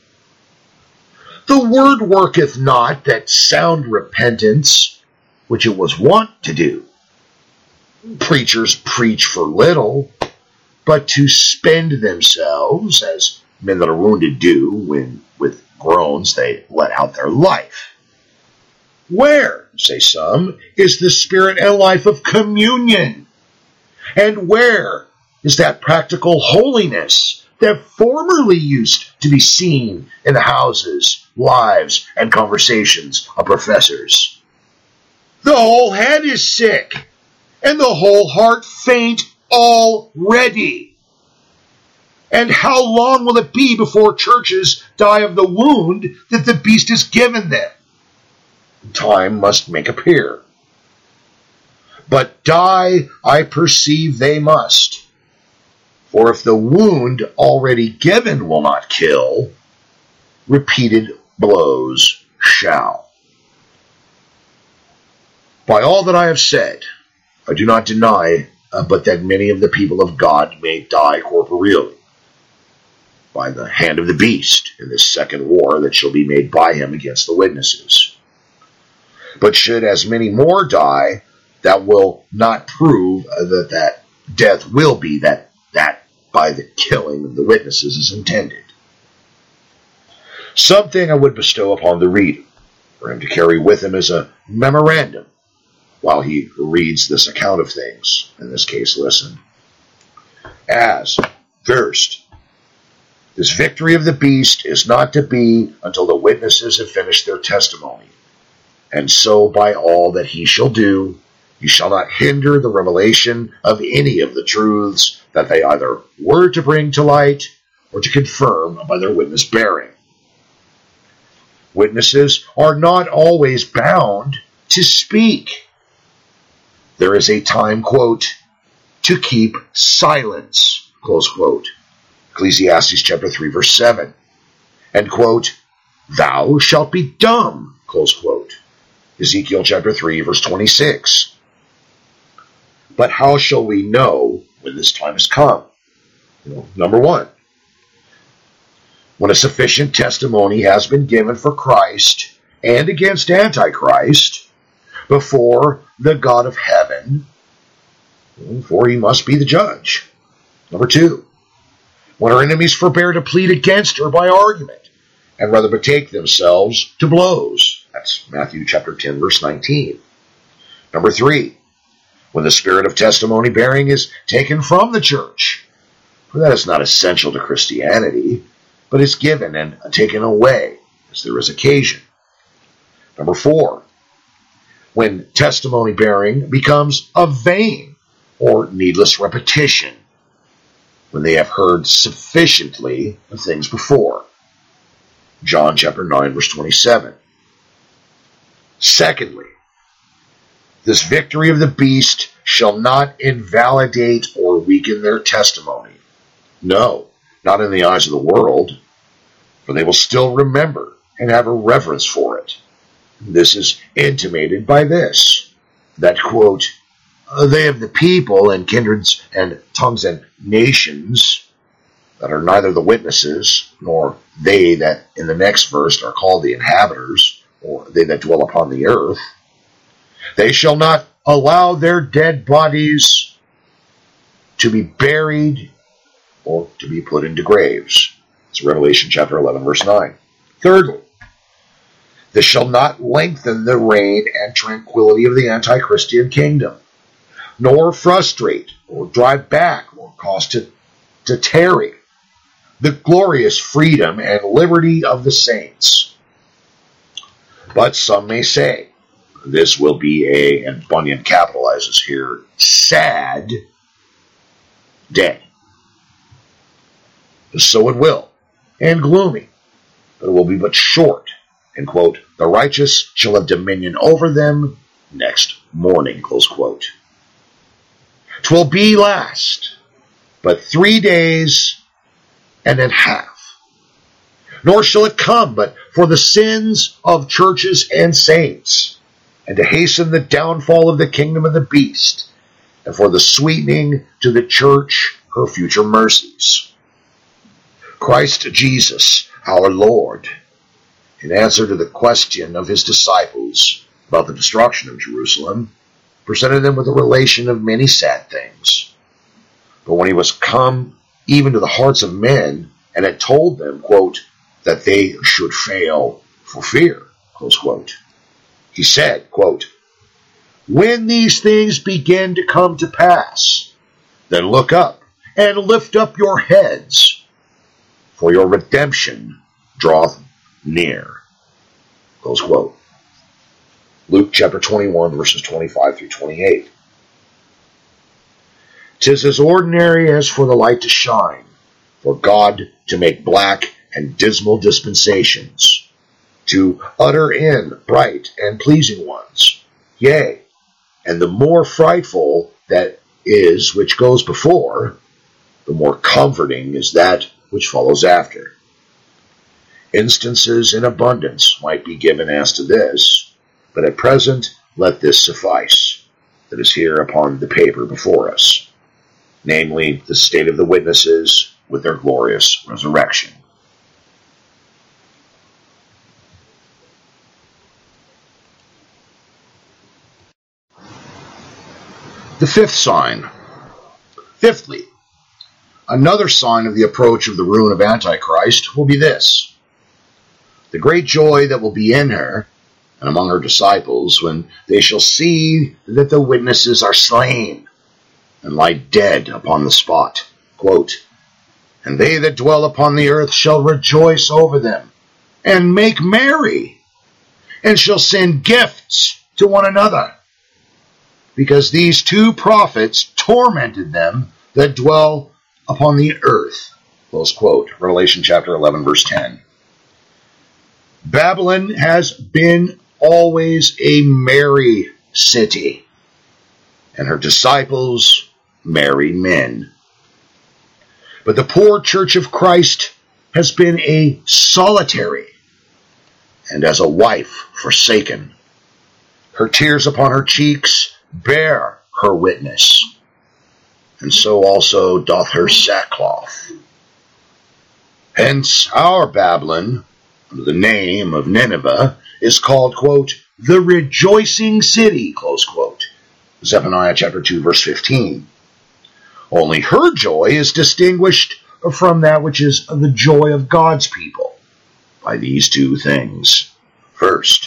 The word worketh not that sound repentance, which it was wont to do. Preachers preach for little, but to spend themselves, as men that are wounded do, when with groans they let out their life. Where, say some, is the spirit and life of communion? And where is that practical holiness that formerly used to be seen in the houses, lives, and conversations of professors? The whole head is sick, and the whole heart faint already. And how long will it be before churches die of the wound that the beast has given them? Time must make appear. But die, I perceive they must. For if the wound already given will not kill, repeated blows shall. By all that I have said, I do not deny but that many of the people of God may die corporeally by the hand of the beast in this second war that shall be made by him against the witnesses. But should as many more die, that will not prove that death will be that by the killing of the witnesses is intended. Something I would bestow upon the reader, for him to carry with him as a memorandum while he reads this account of things. In this case, listen. As, first, this victory of the beast is not to be until the witnesses have finished their testimony. And so by all that he shall do, he shall not hinder the revelation of any of the truths that they either were to bring to light or to confirm by their witness bearing. Witnesses are not always bound to speak. There is a time, quote, to keep silence, close quote. Ecclesiastes chapter 3, verse 7. And, quote, thou shalt be dumb, close quote. Ezekiel chapter 3, verse 26. But how shall we know when this time has come? Number one, when a sufficient testimony has been given for Christ and against Antichrist before the God of heaven, for he must be the judge. Number two, when her enemies forbear to plead against her by argument and rather betake themselves to blows. That's Matthew chapter 10, verse 19. Number three, when the spirit of testimony bearing is taken from the church. For that is not essential to Christianity, but is given and taken away as there is occasion. Number four, when testimony bearing becomes a vain or needless repetition, when they have heard sufficiently of things before. John chapter 9, verse 27. Secondly, this victory of the beast shall not invalidate or weaken their testimony. No, not in the eyes of the world, for they will still remember and have a reverence for it. This is intimated by this, that, quote, they of the people and kindreds and tongues and nations that are neither the witnesses, nor they that in the next verse are called the inhabitants, or they that dwell upon the earth, they shall not allow their dead bodies to be buried or to be put into graves. It's Revelation chapter 11, verse 9. Thirdly, this shall not lengthen the reign and tranquility of the anti-Christian kingdom, nor frustrate or drive back or cause to tarry the glorious freedom and liberty of the saints. But some may say, this will be a, and Bunyan capitalizes here, sad day. So it will, and gloomy, but it will be but short. And, quote, the righteous shall have dominion over them next morning, close quote. 'Twill be last but 3 days and a half. Nor shall it come but for the sins of churches and saints, and to hasten the downfall of the kingdom of the beast, and for the sweetening to the church her future mercies. Christ Jesus, our Lord, in answer to the question of his disciples about the destruction of Jerusalem, presented them with a relation of many sad things. But when he was come even to the hearts of men, and had told them, quote, that they should fail for fear, close quote, he said, quote, when these things begin to come to pass, then look up and lift up your heads, for your redemption draweth near, close quote. Luke chapter 21, verses 25 through 28. 'Tis as ordinary as for the light to shine, for God to make black and dismal dispensations, to utter in bright and pleasing ones. Yea, and the more frightful that is which goes before, the more comforting is that which follows after. Instances in abundance might be given as to this, but at present let this suffice that is here upon the paper before us, namely the state of the witnesses with their glorious resurrection. The fifth sign. Fifthly, another sign of the approach of the ruin of Antichrist will be this: the great joy that will be in her and among her disciples when they shall see that the witnesses are slain and lie dead upon the spot. Quote, and they that dwell upon the earth shall rejoice over them and make merry, and shall send gifts to one another, because these two prophets tormented them that dwell upon the earth. Close quote. Revelation chapter 11, verse 10. Babylon has been always a merry city, and her disciples merry men. But the poor church of Christ has been a solitary, and as a wife forsaken. Her tears upon her cheeks bear her witness, and so also doth her sackcloth. Hence our Babylon, under the name of Nineveh, is called, quote, the rejoicing city, close quote. Zephaniah chapter 2, verse 15. Only her joy is distinguished from that which is the joy of God's people by these two things. First,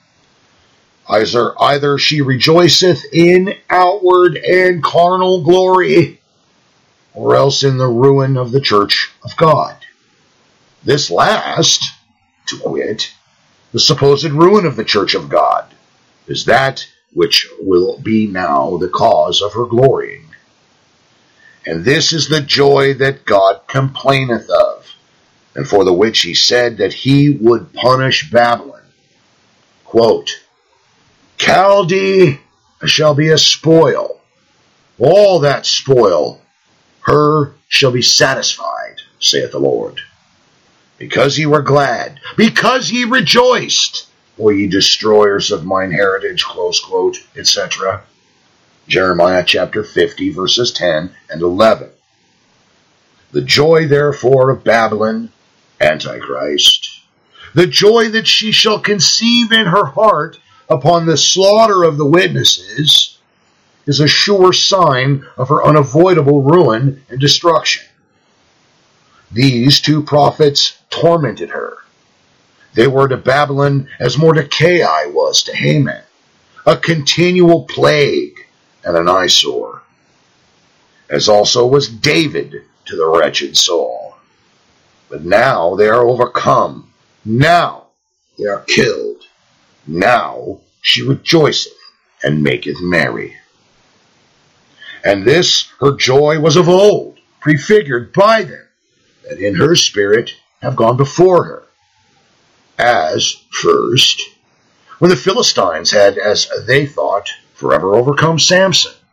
either she rejoiceth in outward and carnal glory, or else in the ruin of the church of God. This last, to wit, the supposed ruin of the church of God, is that which will be now the cause of her glorying. And this is the joy that God complaineth of, and for the which he said that he would punish Babylon. Quote, Chaldee shall be a spoil. All that spoil, her shall be satisfied, saith the Lord. Because ye were glad, because ye rejoiced, O ye destroyers of mine heritage, close quote, etc. Jeremiah chapter 50, verses 10 and 11. The joy, therefore, of Babylon, Antichrist, the joy that she shall conceive in her heart upon the slaughter of the witnesses, is a sure sign of her unavoidable ruin and destruction. These two prophets tormented her. They were to Babylon as Mordecai was to Haman, a continual plague and an eyesore, as also was David to the wretched Saul. But now they are overcome. Now they are killed. Now she rejoiceth and maketh merry. And this her joy was of old, prefigured by them that in her spirit have gone before her. As, first, when the Philistines had, as they thought, forever overcome Samson,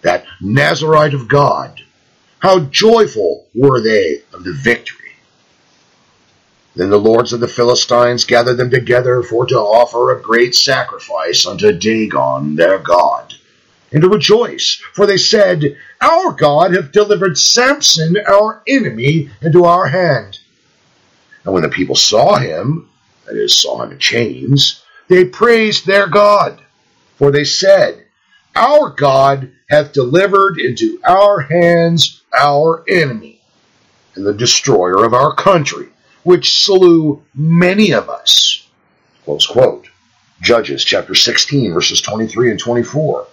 that Nazarite of God. How joyful were they of the victory! Then the lords of the Philistines gathered them together for to offer a great sacrifice unto Dagon their god, and to rejoice, for they said, Our God hath delivered Samson our enemy into our hand. And when the people saw him, that is, saw him in chains, they praised their God, for they said, Our God hath delivered into our hands our enemy, and the destroyer of our country, which slew many of us. Close quote. Judges chapter 16, verses 23 and 24.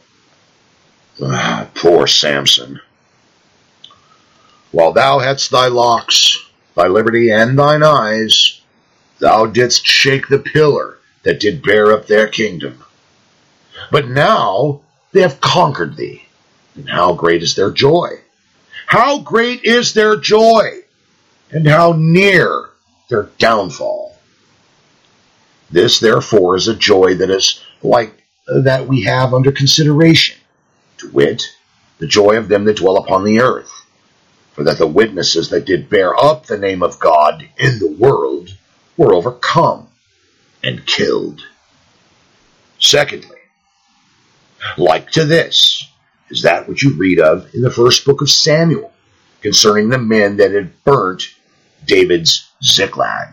Poor Samson. While thou hadst thy locks, thy liberty, and thine eyes, thou didst shake the pillar that did bear up their kingdom. But now they have conquered thee, and how great is their joy! How great is their joy, and how near their downfall. This, therefore, is a joy that is like that we have under consideration, to wit, the joy of them that dwell upon the earth, for that the witnesses that did bear up the name of God in the world were overcome and killed. Secondly, like to this is that which you read of in the first book of Samuel, concerning the men that had burnt David's Ziklag.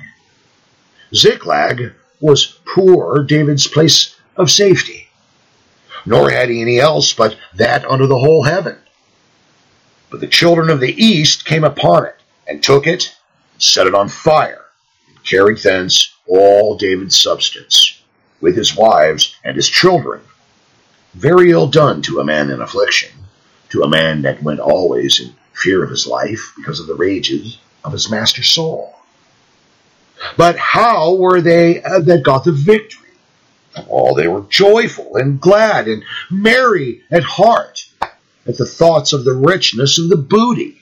Ziklag was poor David's place of safety, nor had he any else but that under the whole heaven. But the children of the east came upon it, and took it, and set it on fire, and carried thence all David's substance, with his wives and his children. Very ill done to a man in affliction, to a man that went always in fear of his life, because of the rages of his master Saul. But how were they that got the victory? Oh, they were joyful and glad and merry at heart at the thoughts of the richness of the booty,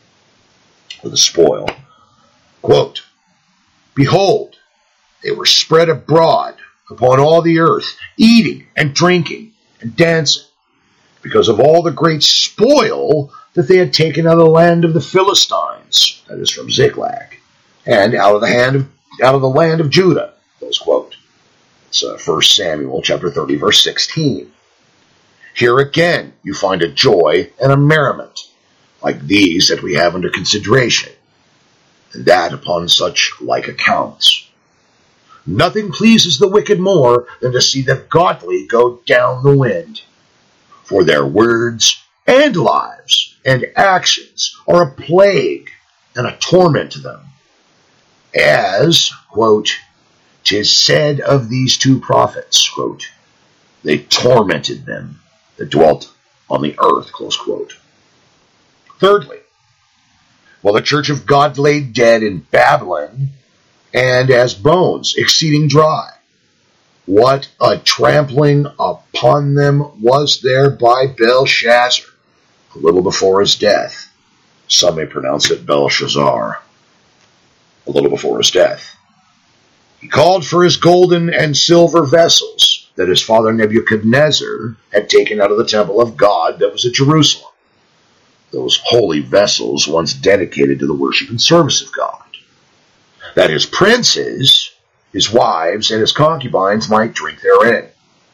or the spoil. Quote, Behold, they were spread abroad upon all the earth, eating and drinking and dancing, because of all the great spoil that they had taken out of the land of the Philistines, that is from Ziklag, and out of the land of Judah. Close quote. It's 1 Samuel chapter 30, verse 16. Here again you find a joy and a merriment, like these that we have under consideration, and that upon such like accounts. Nothing pleases the wicked more than to see the godly go down the wind, for their words and lives and actions are a plague and a torment to them. As, quote, 'tis said of these two prophets, quote, they tormented them that dwelt on the earth, close quote. Thirdly, while the church of God lay dead in Babylon, and as bones exceeding dry, what a trampling upon them was there by Belshazzar, a little before his death. Some may pronounce it Belshazzar. A little before his death. He called for his golden and silver vessels that his father Nebuchadnezzar had taken out of the temple of God that was at Jerusalem. Those holy vessels once dedicated to the worship and service of God, that his princes, his wives, and his concubines might drink therein.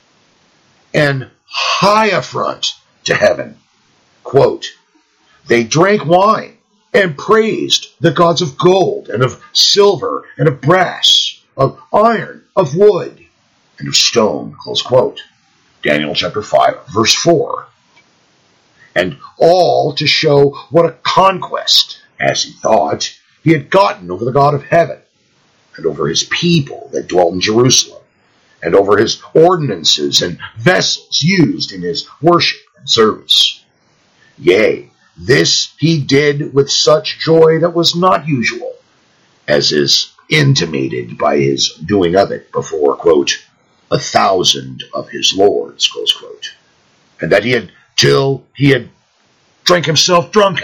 And high affront to heaven, quote, they drank wine and praised the gods of gold and of silver and of brass, of iron, of wood, and of stone, close quote. Daniel chapter 5, verse 4. And all to show what a conquest, as he thought, he had gotten over the God of heaven, and over his people that dwelt in Jerusalem, and over his ordinances and vessels used in his worship and service. Yea, this he did with such joy that was not usual, as is intimated by his doing of it before, quote, 1,000 of his lords, close quote, and that he had till he had drank himself drunken.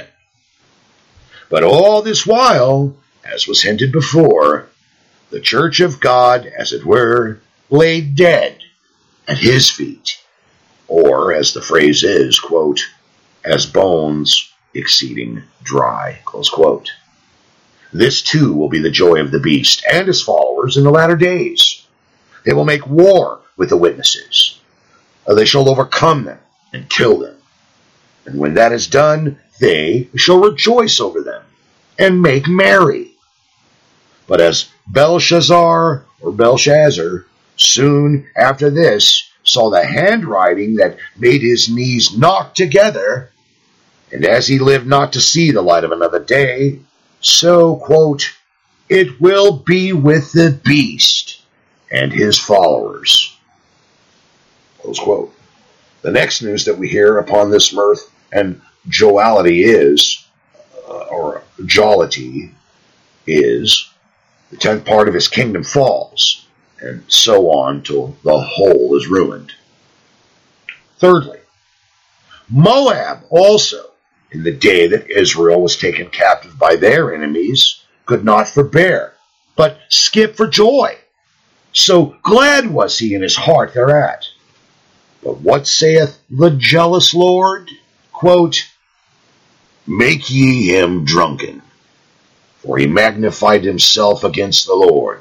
But all this while, as was hinted before, the church of God, as it were, lay dead at his feet, or, as the phrase is, quote, as bones exceeding dry. Close quote. This too will be the joy of the beast and his followers in the latter days. They will make war with the witnesses. They shall overcome them and kill them. And when that is done, they shall rejoice over them and make merry. But as Belshazzar soon after this saw the handwriting that made his knees knock together, and as he lived not to see the light of another day, so, quote, it will be with the beast and his followers. Close quote. The next news that we hear upon this mirth and jollity is, the 10th part of his kingdom falls, and so on till the whole is ruined. Thirdly, Moab also, in the day that Israel was taken captive by their enemies, could not forbear, but skipped for joy. So glad was he in his heart thereat. But what saith the jealous Lord? Quote, make ye him drunken, for he magnified himself against the Lord.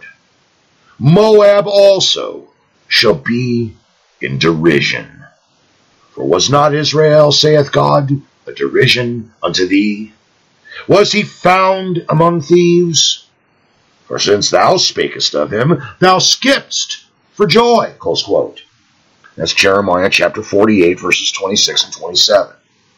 Moab also shall be in derision. For was not Israel, saith God, a derision unto thee? Was he found among thieves? For since thou spakest of him, thou skippedst for joy. Close quote. That's Jeremiah chapter 48, verses 26 and 27.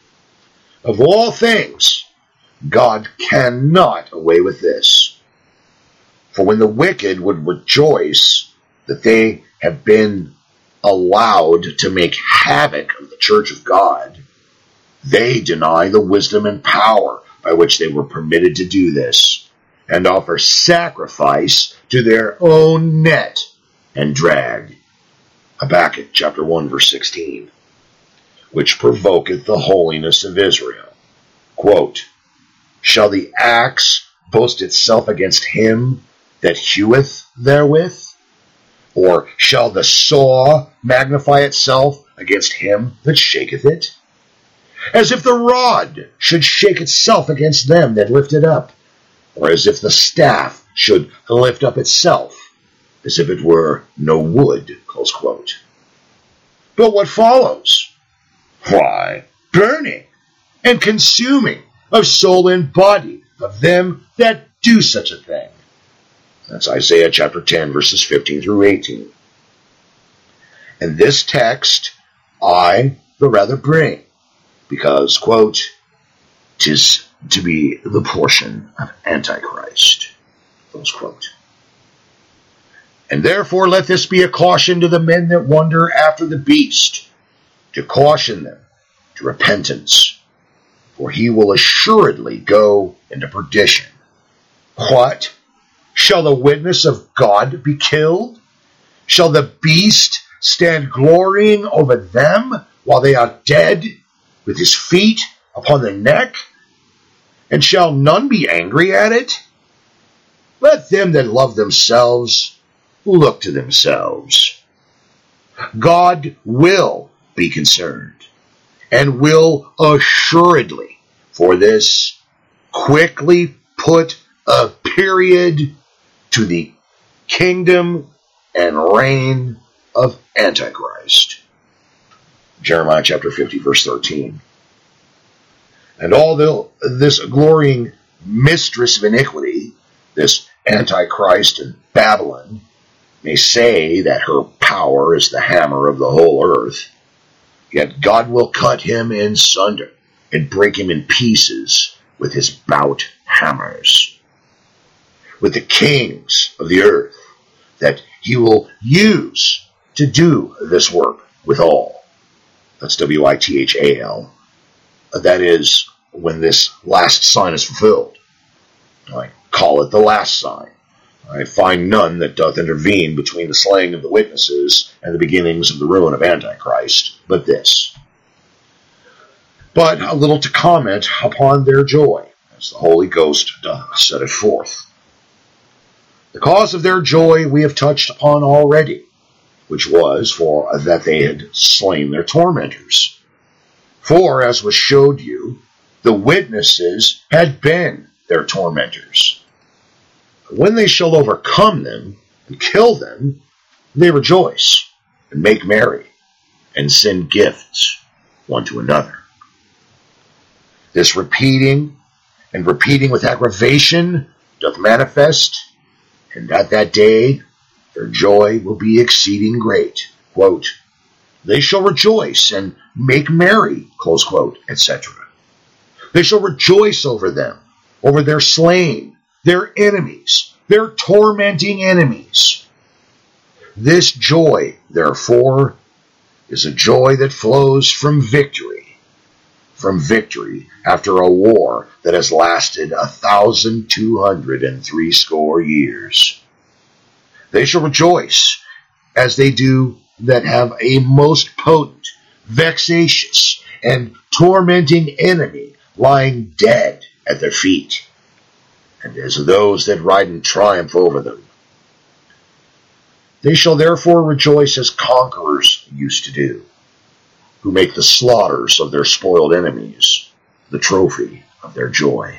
Of all things, God cannot away with this. For when the wicked would rejoice that they have been allowed to make havoc of the church of God, they deny the wisdom and power by which they were permitted to do this, and offer sacrifice to their own net and drag. Habakkuk chapter 1, verse 16, which provoketh the holiness of Israel. Quote, shall the axe boast itself against him that heweth therewith? Or shall the saw magnify itself against him that shaketh it? As if the rod should shake itself against them that lift it up, or as if the staff should lift up itself, as if it were no wood. Close quote. But what follows? Why, burning and consuming of soul and body of them that do such a thing. That's Isaiah chapter 10, verses 15 through 18. And this text I the rather bring, because, quote, 'tis to be the portion of Antichrist, close quote. And therefore let this be a caution to the men that wander after the beast, to caution them to repentance, for he will assuredly go into perdition. What? Shall the witness of God be killed? Shall the beast stand glorying over them while they are dead, with his feet upon the neck? And shall none be angry at it? Let them that love themselves look to themselves. God will be concerned, and will assuredly, for this, quickly put a period to the kingdom and reign of Antichrist. Jeremiah chapter 50, verse 13. And all this glorying mistress of iniquity, this Antichrist and Babylon, may say that her power is the hammer of the whole earth, yet God will cut him in sunder and break him in pieces with his bout hammers. With the kings of the earth, that he will use to do this work withal. That's WITHAL. That is, when this last sign is fulfilled. I call it the last sign. I find none that doth intervene between the slaying of the witnesses and the beginnings of the ruin of Antichrist, but this. But a little to comment upon their joy, as the Holy Ghost doth set it forth. The cause of their joy we have touched upon already, which was for that they had slain their tormentors. For, as was showed you, the witnesses had been their tormentors. When they shall overcome them and kill them, they rejoice and make merry and send gifts one to another. This repeating and repeating with aggravation doth manifest, and at that day their joy will be exceeding great. Quote, they shall rejoice and make merry, close quote, etc. They shall rejoice over them, over their slain, their enemies, their tormenting enemies. This joy, therefore, is a joy that flows from victory after a war that has lasted 1,260 years. They shall rejoice as they do that have a most potent, vexatious, and tormenting enemy lying dead at their feet, and as those that ride in triumph over them. They shall therefore rejoice as conquerors used to do, who make the slaughters of their spoiled enemies the trophy of their joy.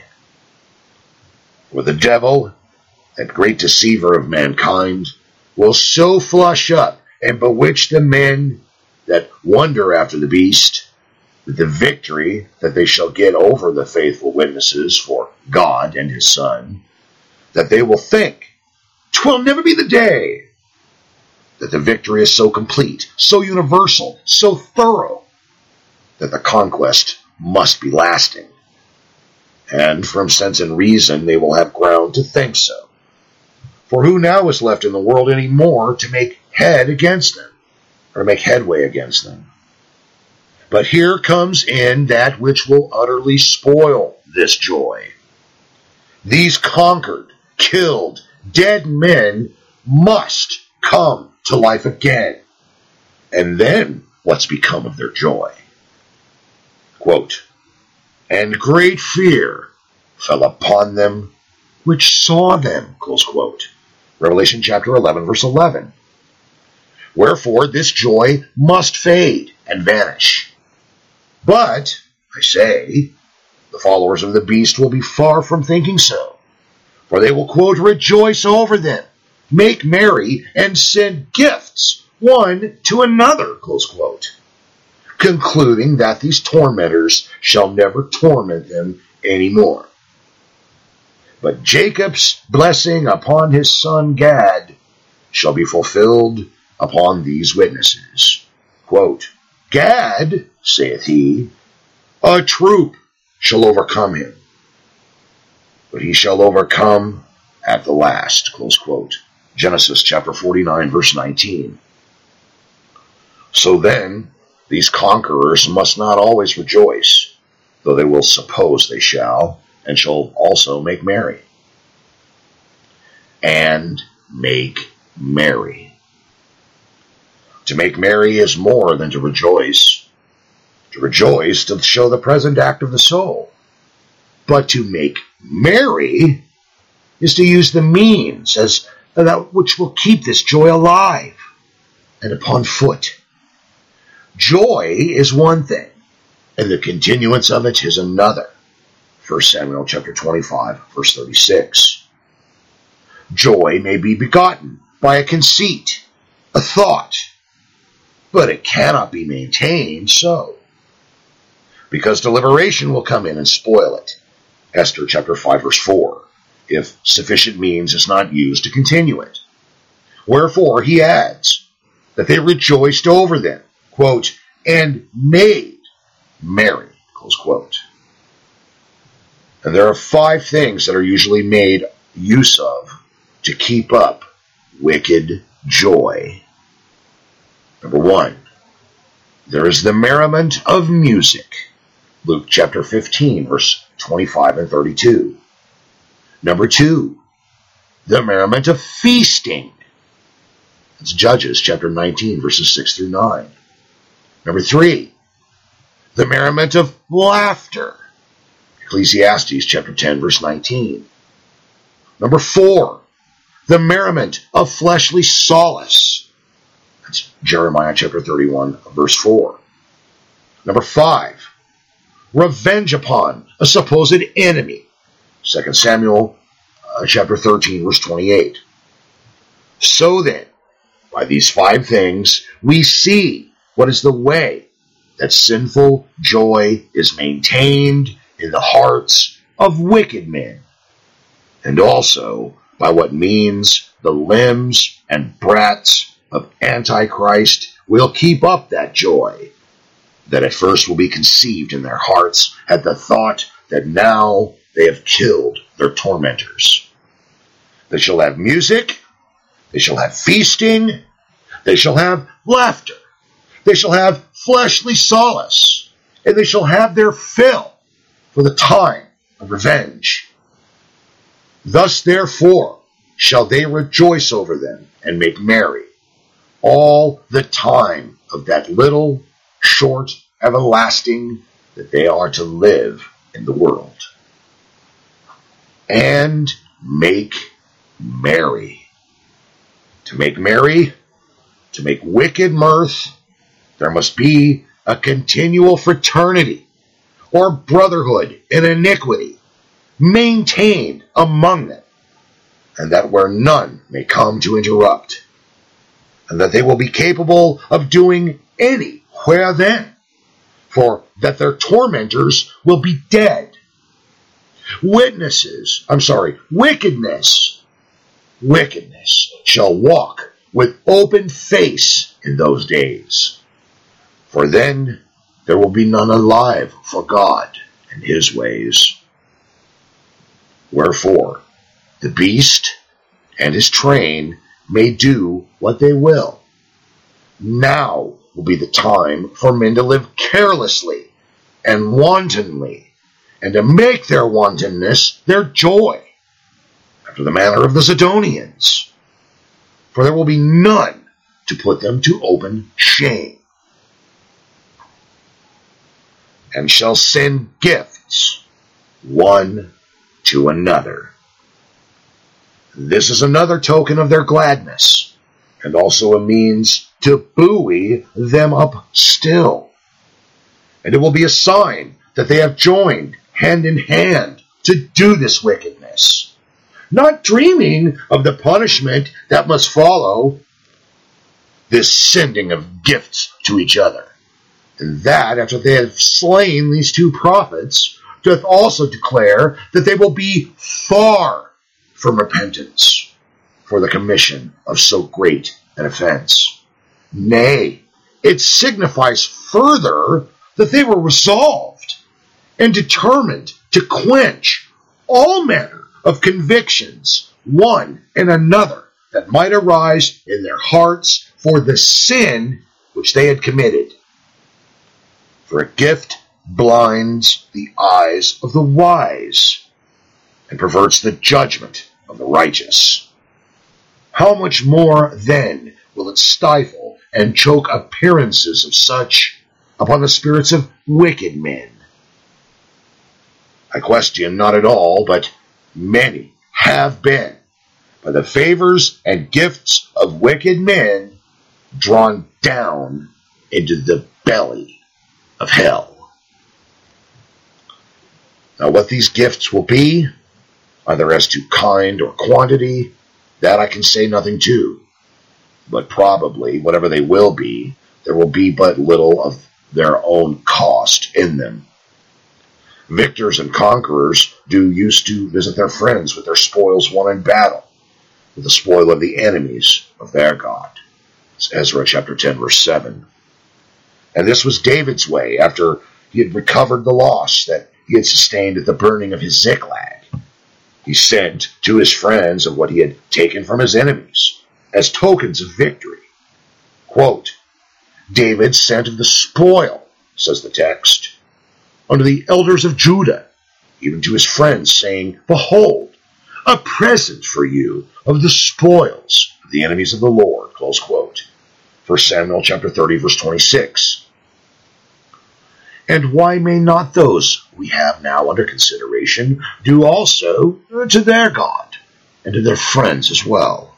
For the devil, that great deceiver of mankind, will so flush up and bewitch the men that wonder after the beast, with the victory that they shall get over the faithful witnesses for God and his Son, that they will think, 'twill never be the day, that the victory is so complete, so universal, so thorough, that the conquest must be lasting. And from sense and reason they will have ground to think so. For who now is left in the world any more to make head against them, or make headway against them? But here comes in that which will utterly spoil this joy. These conquered, killed, dead men must come to life again. And then what's become of their joy? Quote, and great fear fell upon them which saw them, close quote. Revelation chapter 11, verse 11. Wherefore this joy must fade and vanish. But, I say, the followers of the beast will be far from thinking so. For they will, quote, rejoice over them, make merry, and send gifts one to another, close quote, concluding that these tormentors shall never torment them any more. But Jacob's blessing upon his son Gad shall be fulfilled upon these witnesses. Quote, Gad, saith he, a troop shall overcome him, but he shall overcome at the last, close quote. Genesis chapter 49, verse 19. So then, these conquerors must not always rejoice, though they will suppose they shall, and shall also make merry. And make merry. To make merry is more than to rejoice. To rejoice to show the present act of the soul. But to make merry is to use the means as that which will keep this joy alive and upon foot. Joy is one thing, and the continuance of it is another. 1 Samuel chapter 25, verse 36. Joy may be begotten by a conceit, a thought, but it cannot be maintained so, because deliberation will come in and spoil it. Esther chapter 5, verse 4, if sufficient means is not used to continue it. Wherefore he adds that they rejoiced over them, quote, and made merry, close quote. And there are 5 things that are usually made use of to keep up wicked joy. Number 1, there is the merriment of music. Luke chapter 15, verse 25 and 32. Number 2, the merriment of feasting. That's Judges chapter 19, verses 6 through 9. Number 3, the merriment of laughter. Ecclesiastes chapter 10, verse 19. Number 4, the merriment of fleshly solace. That's Jeremiah chapter 31, verse 4. Number 5, revenge upon a supposed enemy. 2 Samuel chapter 13, verse 28. So then, by these 5 things, we see what is the way that sinful joy is maintained in the hearts of wicked men, and also by what means the limbs and brats of Antichrist will keep up that joy that at first will be conceived in their hearts at the thought that now they have killed their tormentors. They shall have music, they shall have feasting, they shall have laughter, they shall have fleshly solace, and they shall have their fill for the time of revenge. Thus therefore shall they rejoice over them and make merry all the time of that little, short, everlasting that they are to live in the world. And make merry. To make merry, to make wicked mirth, there must be a continual fraternity or brotherhood in iniquity maintained among them, and that where none may come to interrupt, and that they will be capable of doing any where then, for that their tormentors will be dead. Wickedness shall walk with open face in those days. For then there will be none alive for God and his ways. Wherefore the beast and his train may do what they will. Now will be the time for men to live carelessly and wantonly, and to make their wantonness their joy, after the manner of the Zidonians. For there will be none to put them to open shame. And shall send gifts one to another. This is another token of their gladness, and also a means to buoy them up still. And it will be a sign that they have joined hand in hand to do this wickedness, not dreaming of the punishment that must follow this sending of gifts to each other. And that, after they have slain these 2 prophets, doth also declare that they will be far from repentance for the commission of so great an offense. Nay, it signifies further that they were resolved and determined to quench all manner of convictions, one and another, that might arise in their hearts for the sin which they had committed. For a gift blinds the eyes of the wise and perverts the judgment of the righteous. How much more then will it stifle and choke appearances of such upon the spirits of wicked men? I question not at all, but many have been, by the favors and gifts of wicked men, drawn down into the belly of hell. Now what these gifts will be, either as to kind or quantity, that I can say nothing to. But probably, whatever they will be, there will be but little of their own cost in them. Victors and conquerors used to visit their friends with their spoils won in battle, with the spoil of the enemies of their God. It's Ezra chapter 10, verse 7. And this was David's way after he had recovered the loss that he had sustained at the burning of his Ziklag. He sent to his friends of what he had taken from his enemies, as tokens of victory. Quote, David sent of the spoil, says the text, unto the elders of Judah, even to his friends, saying, Behold, a present for you of the spoils of the enemies of the Lord. Close quote. 1 Samuel chapter 30, verse 26. And why may not those we have now under consideration do also to their God and to their friends as well?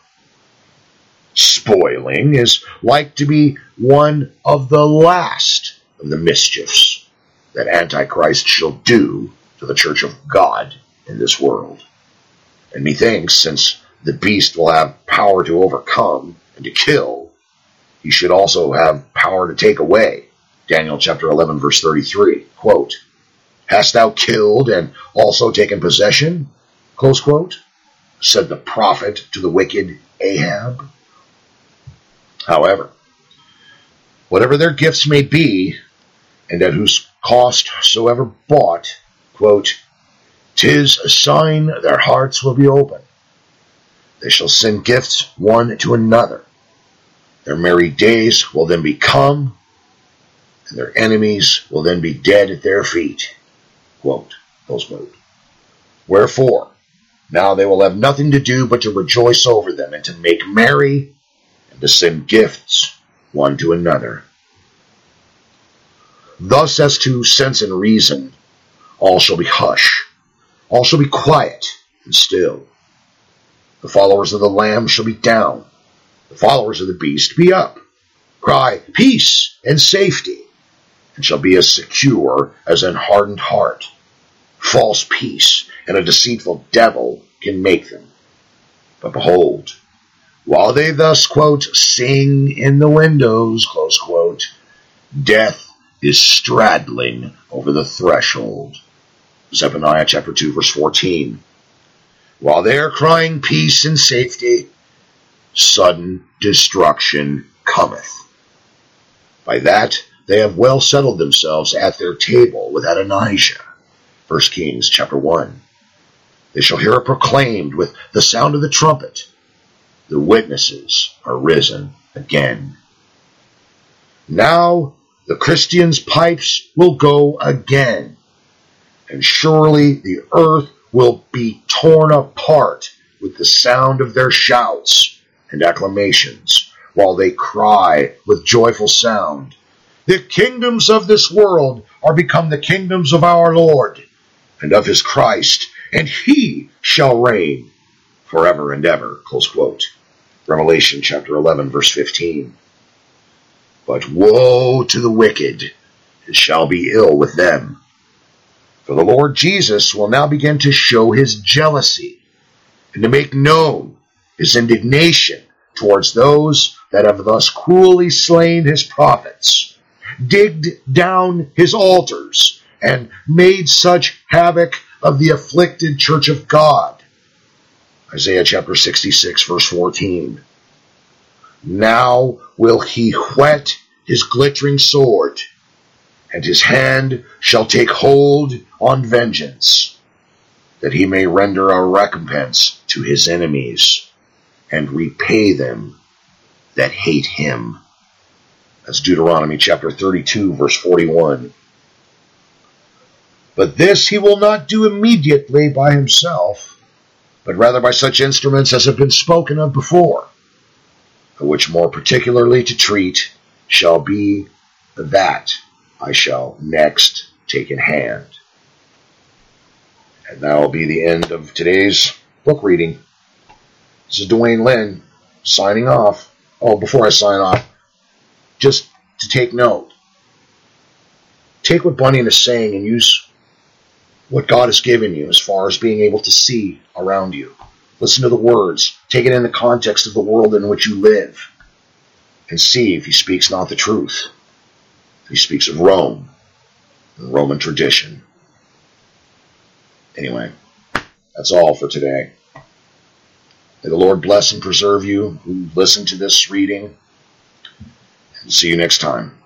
Spoiling is like to be one of the last of the mischiefs, that Antichrist shall do to the church of God in this world. And methinks, since the beast will have power to overcome and to kill, he should also have power to take away. Daniel chapter 11, verse 33, quote, "Hast thou killed and also taken possession?" Close quote, said the prophet to the wicked Ahab. However, whatever their gifts may be, and at whose cost soever bought, quote, "'Tis a sign their hearts will be open. They shall send gifts one to another. Their merry days will then be come, and their enemies will then be dead at their feet." Quote, close quote. "Wherefore, now they will have nothing to do but to rejoice over them, and to make merry, and to send gifts one to another." Thus as to sense and reason, all shall be hush, all shall be quiet and still. The followers of the Lamb shall be down, the followers of the beast be up. Cry, peace and safety, and shall be as secure as an hardened heart. False peace and a deceitful devil can make them. But behold, while they thus, quote, "sing in the windows," close quote, death is straddling over the threshold. Zephaniah chapter 2, verse 14. While they are crying peace and safety, sudden destruction cometh. By that they have well settled themselves at their table with Adonijah. 1 Kings chapter 1. They shall hear it proclaimed with the sound of the trumpet. The witnesses are risen again. Now the Christians' pipes will go again, and surely the earth will be torn apart with the sound of their shouts and acclamations, while they cry with joyful sound, "The kingdoms of this world are become the kingdoms of our Lord and of his Christ, and he shall reign forever and ever." Close quote. Revelation chapter 11, verse 15. But woe to the wicked, it shall be ill with them. For the Lord Jesus will now begin to show his jealousy and to make known his indignation towards those that have thus cruelly slain his prophets, digged down his altars, and made such havoc of the afflicted church of God. Isaiah chapter 66, verse 14. Now will he whet his glittering sword, and his hand shall take hold on vengeance, that he may render a recompense to his enemies, and repay them that hate him. That's Deuteronomy chapter 32, verse 41. But this he will not do immediately by himself, but rather by such instruments as have been spoken of before, of which more particularly to treat shall be that I shall next take in hand. And that will be the end of today's book reading. This is Dwayne Lynn signing off. Oh, before I sign off, just to take note, take what Bunyan is saying and use what God has given you as far as being able to see around you. Listen to the words. Take it in the context of the world in which you live, and see if he speaks not the truth. He speaks of Rome and Roman tradition. Anyway, that's all for today. May the Lord bless and preserve you who listen to this reading, and see you next time.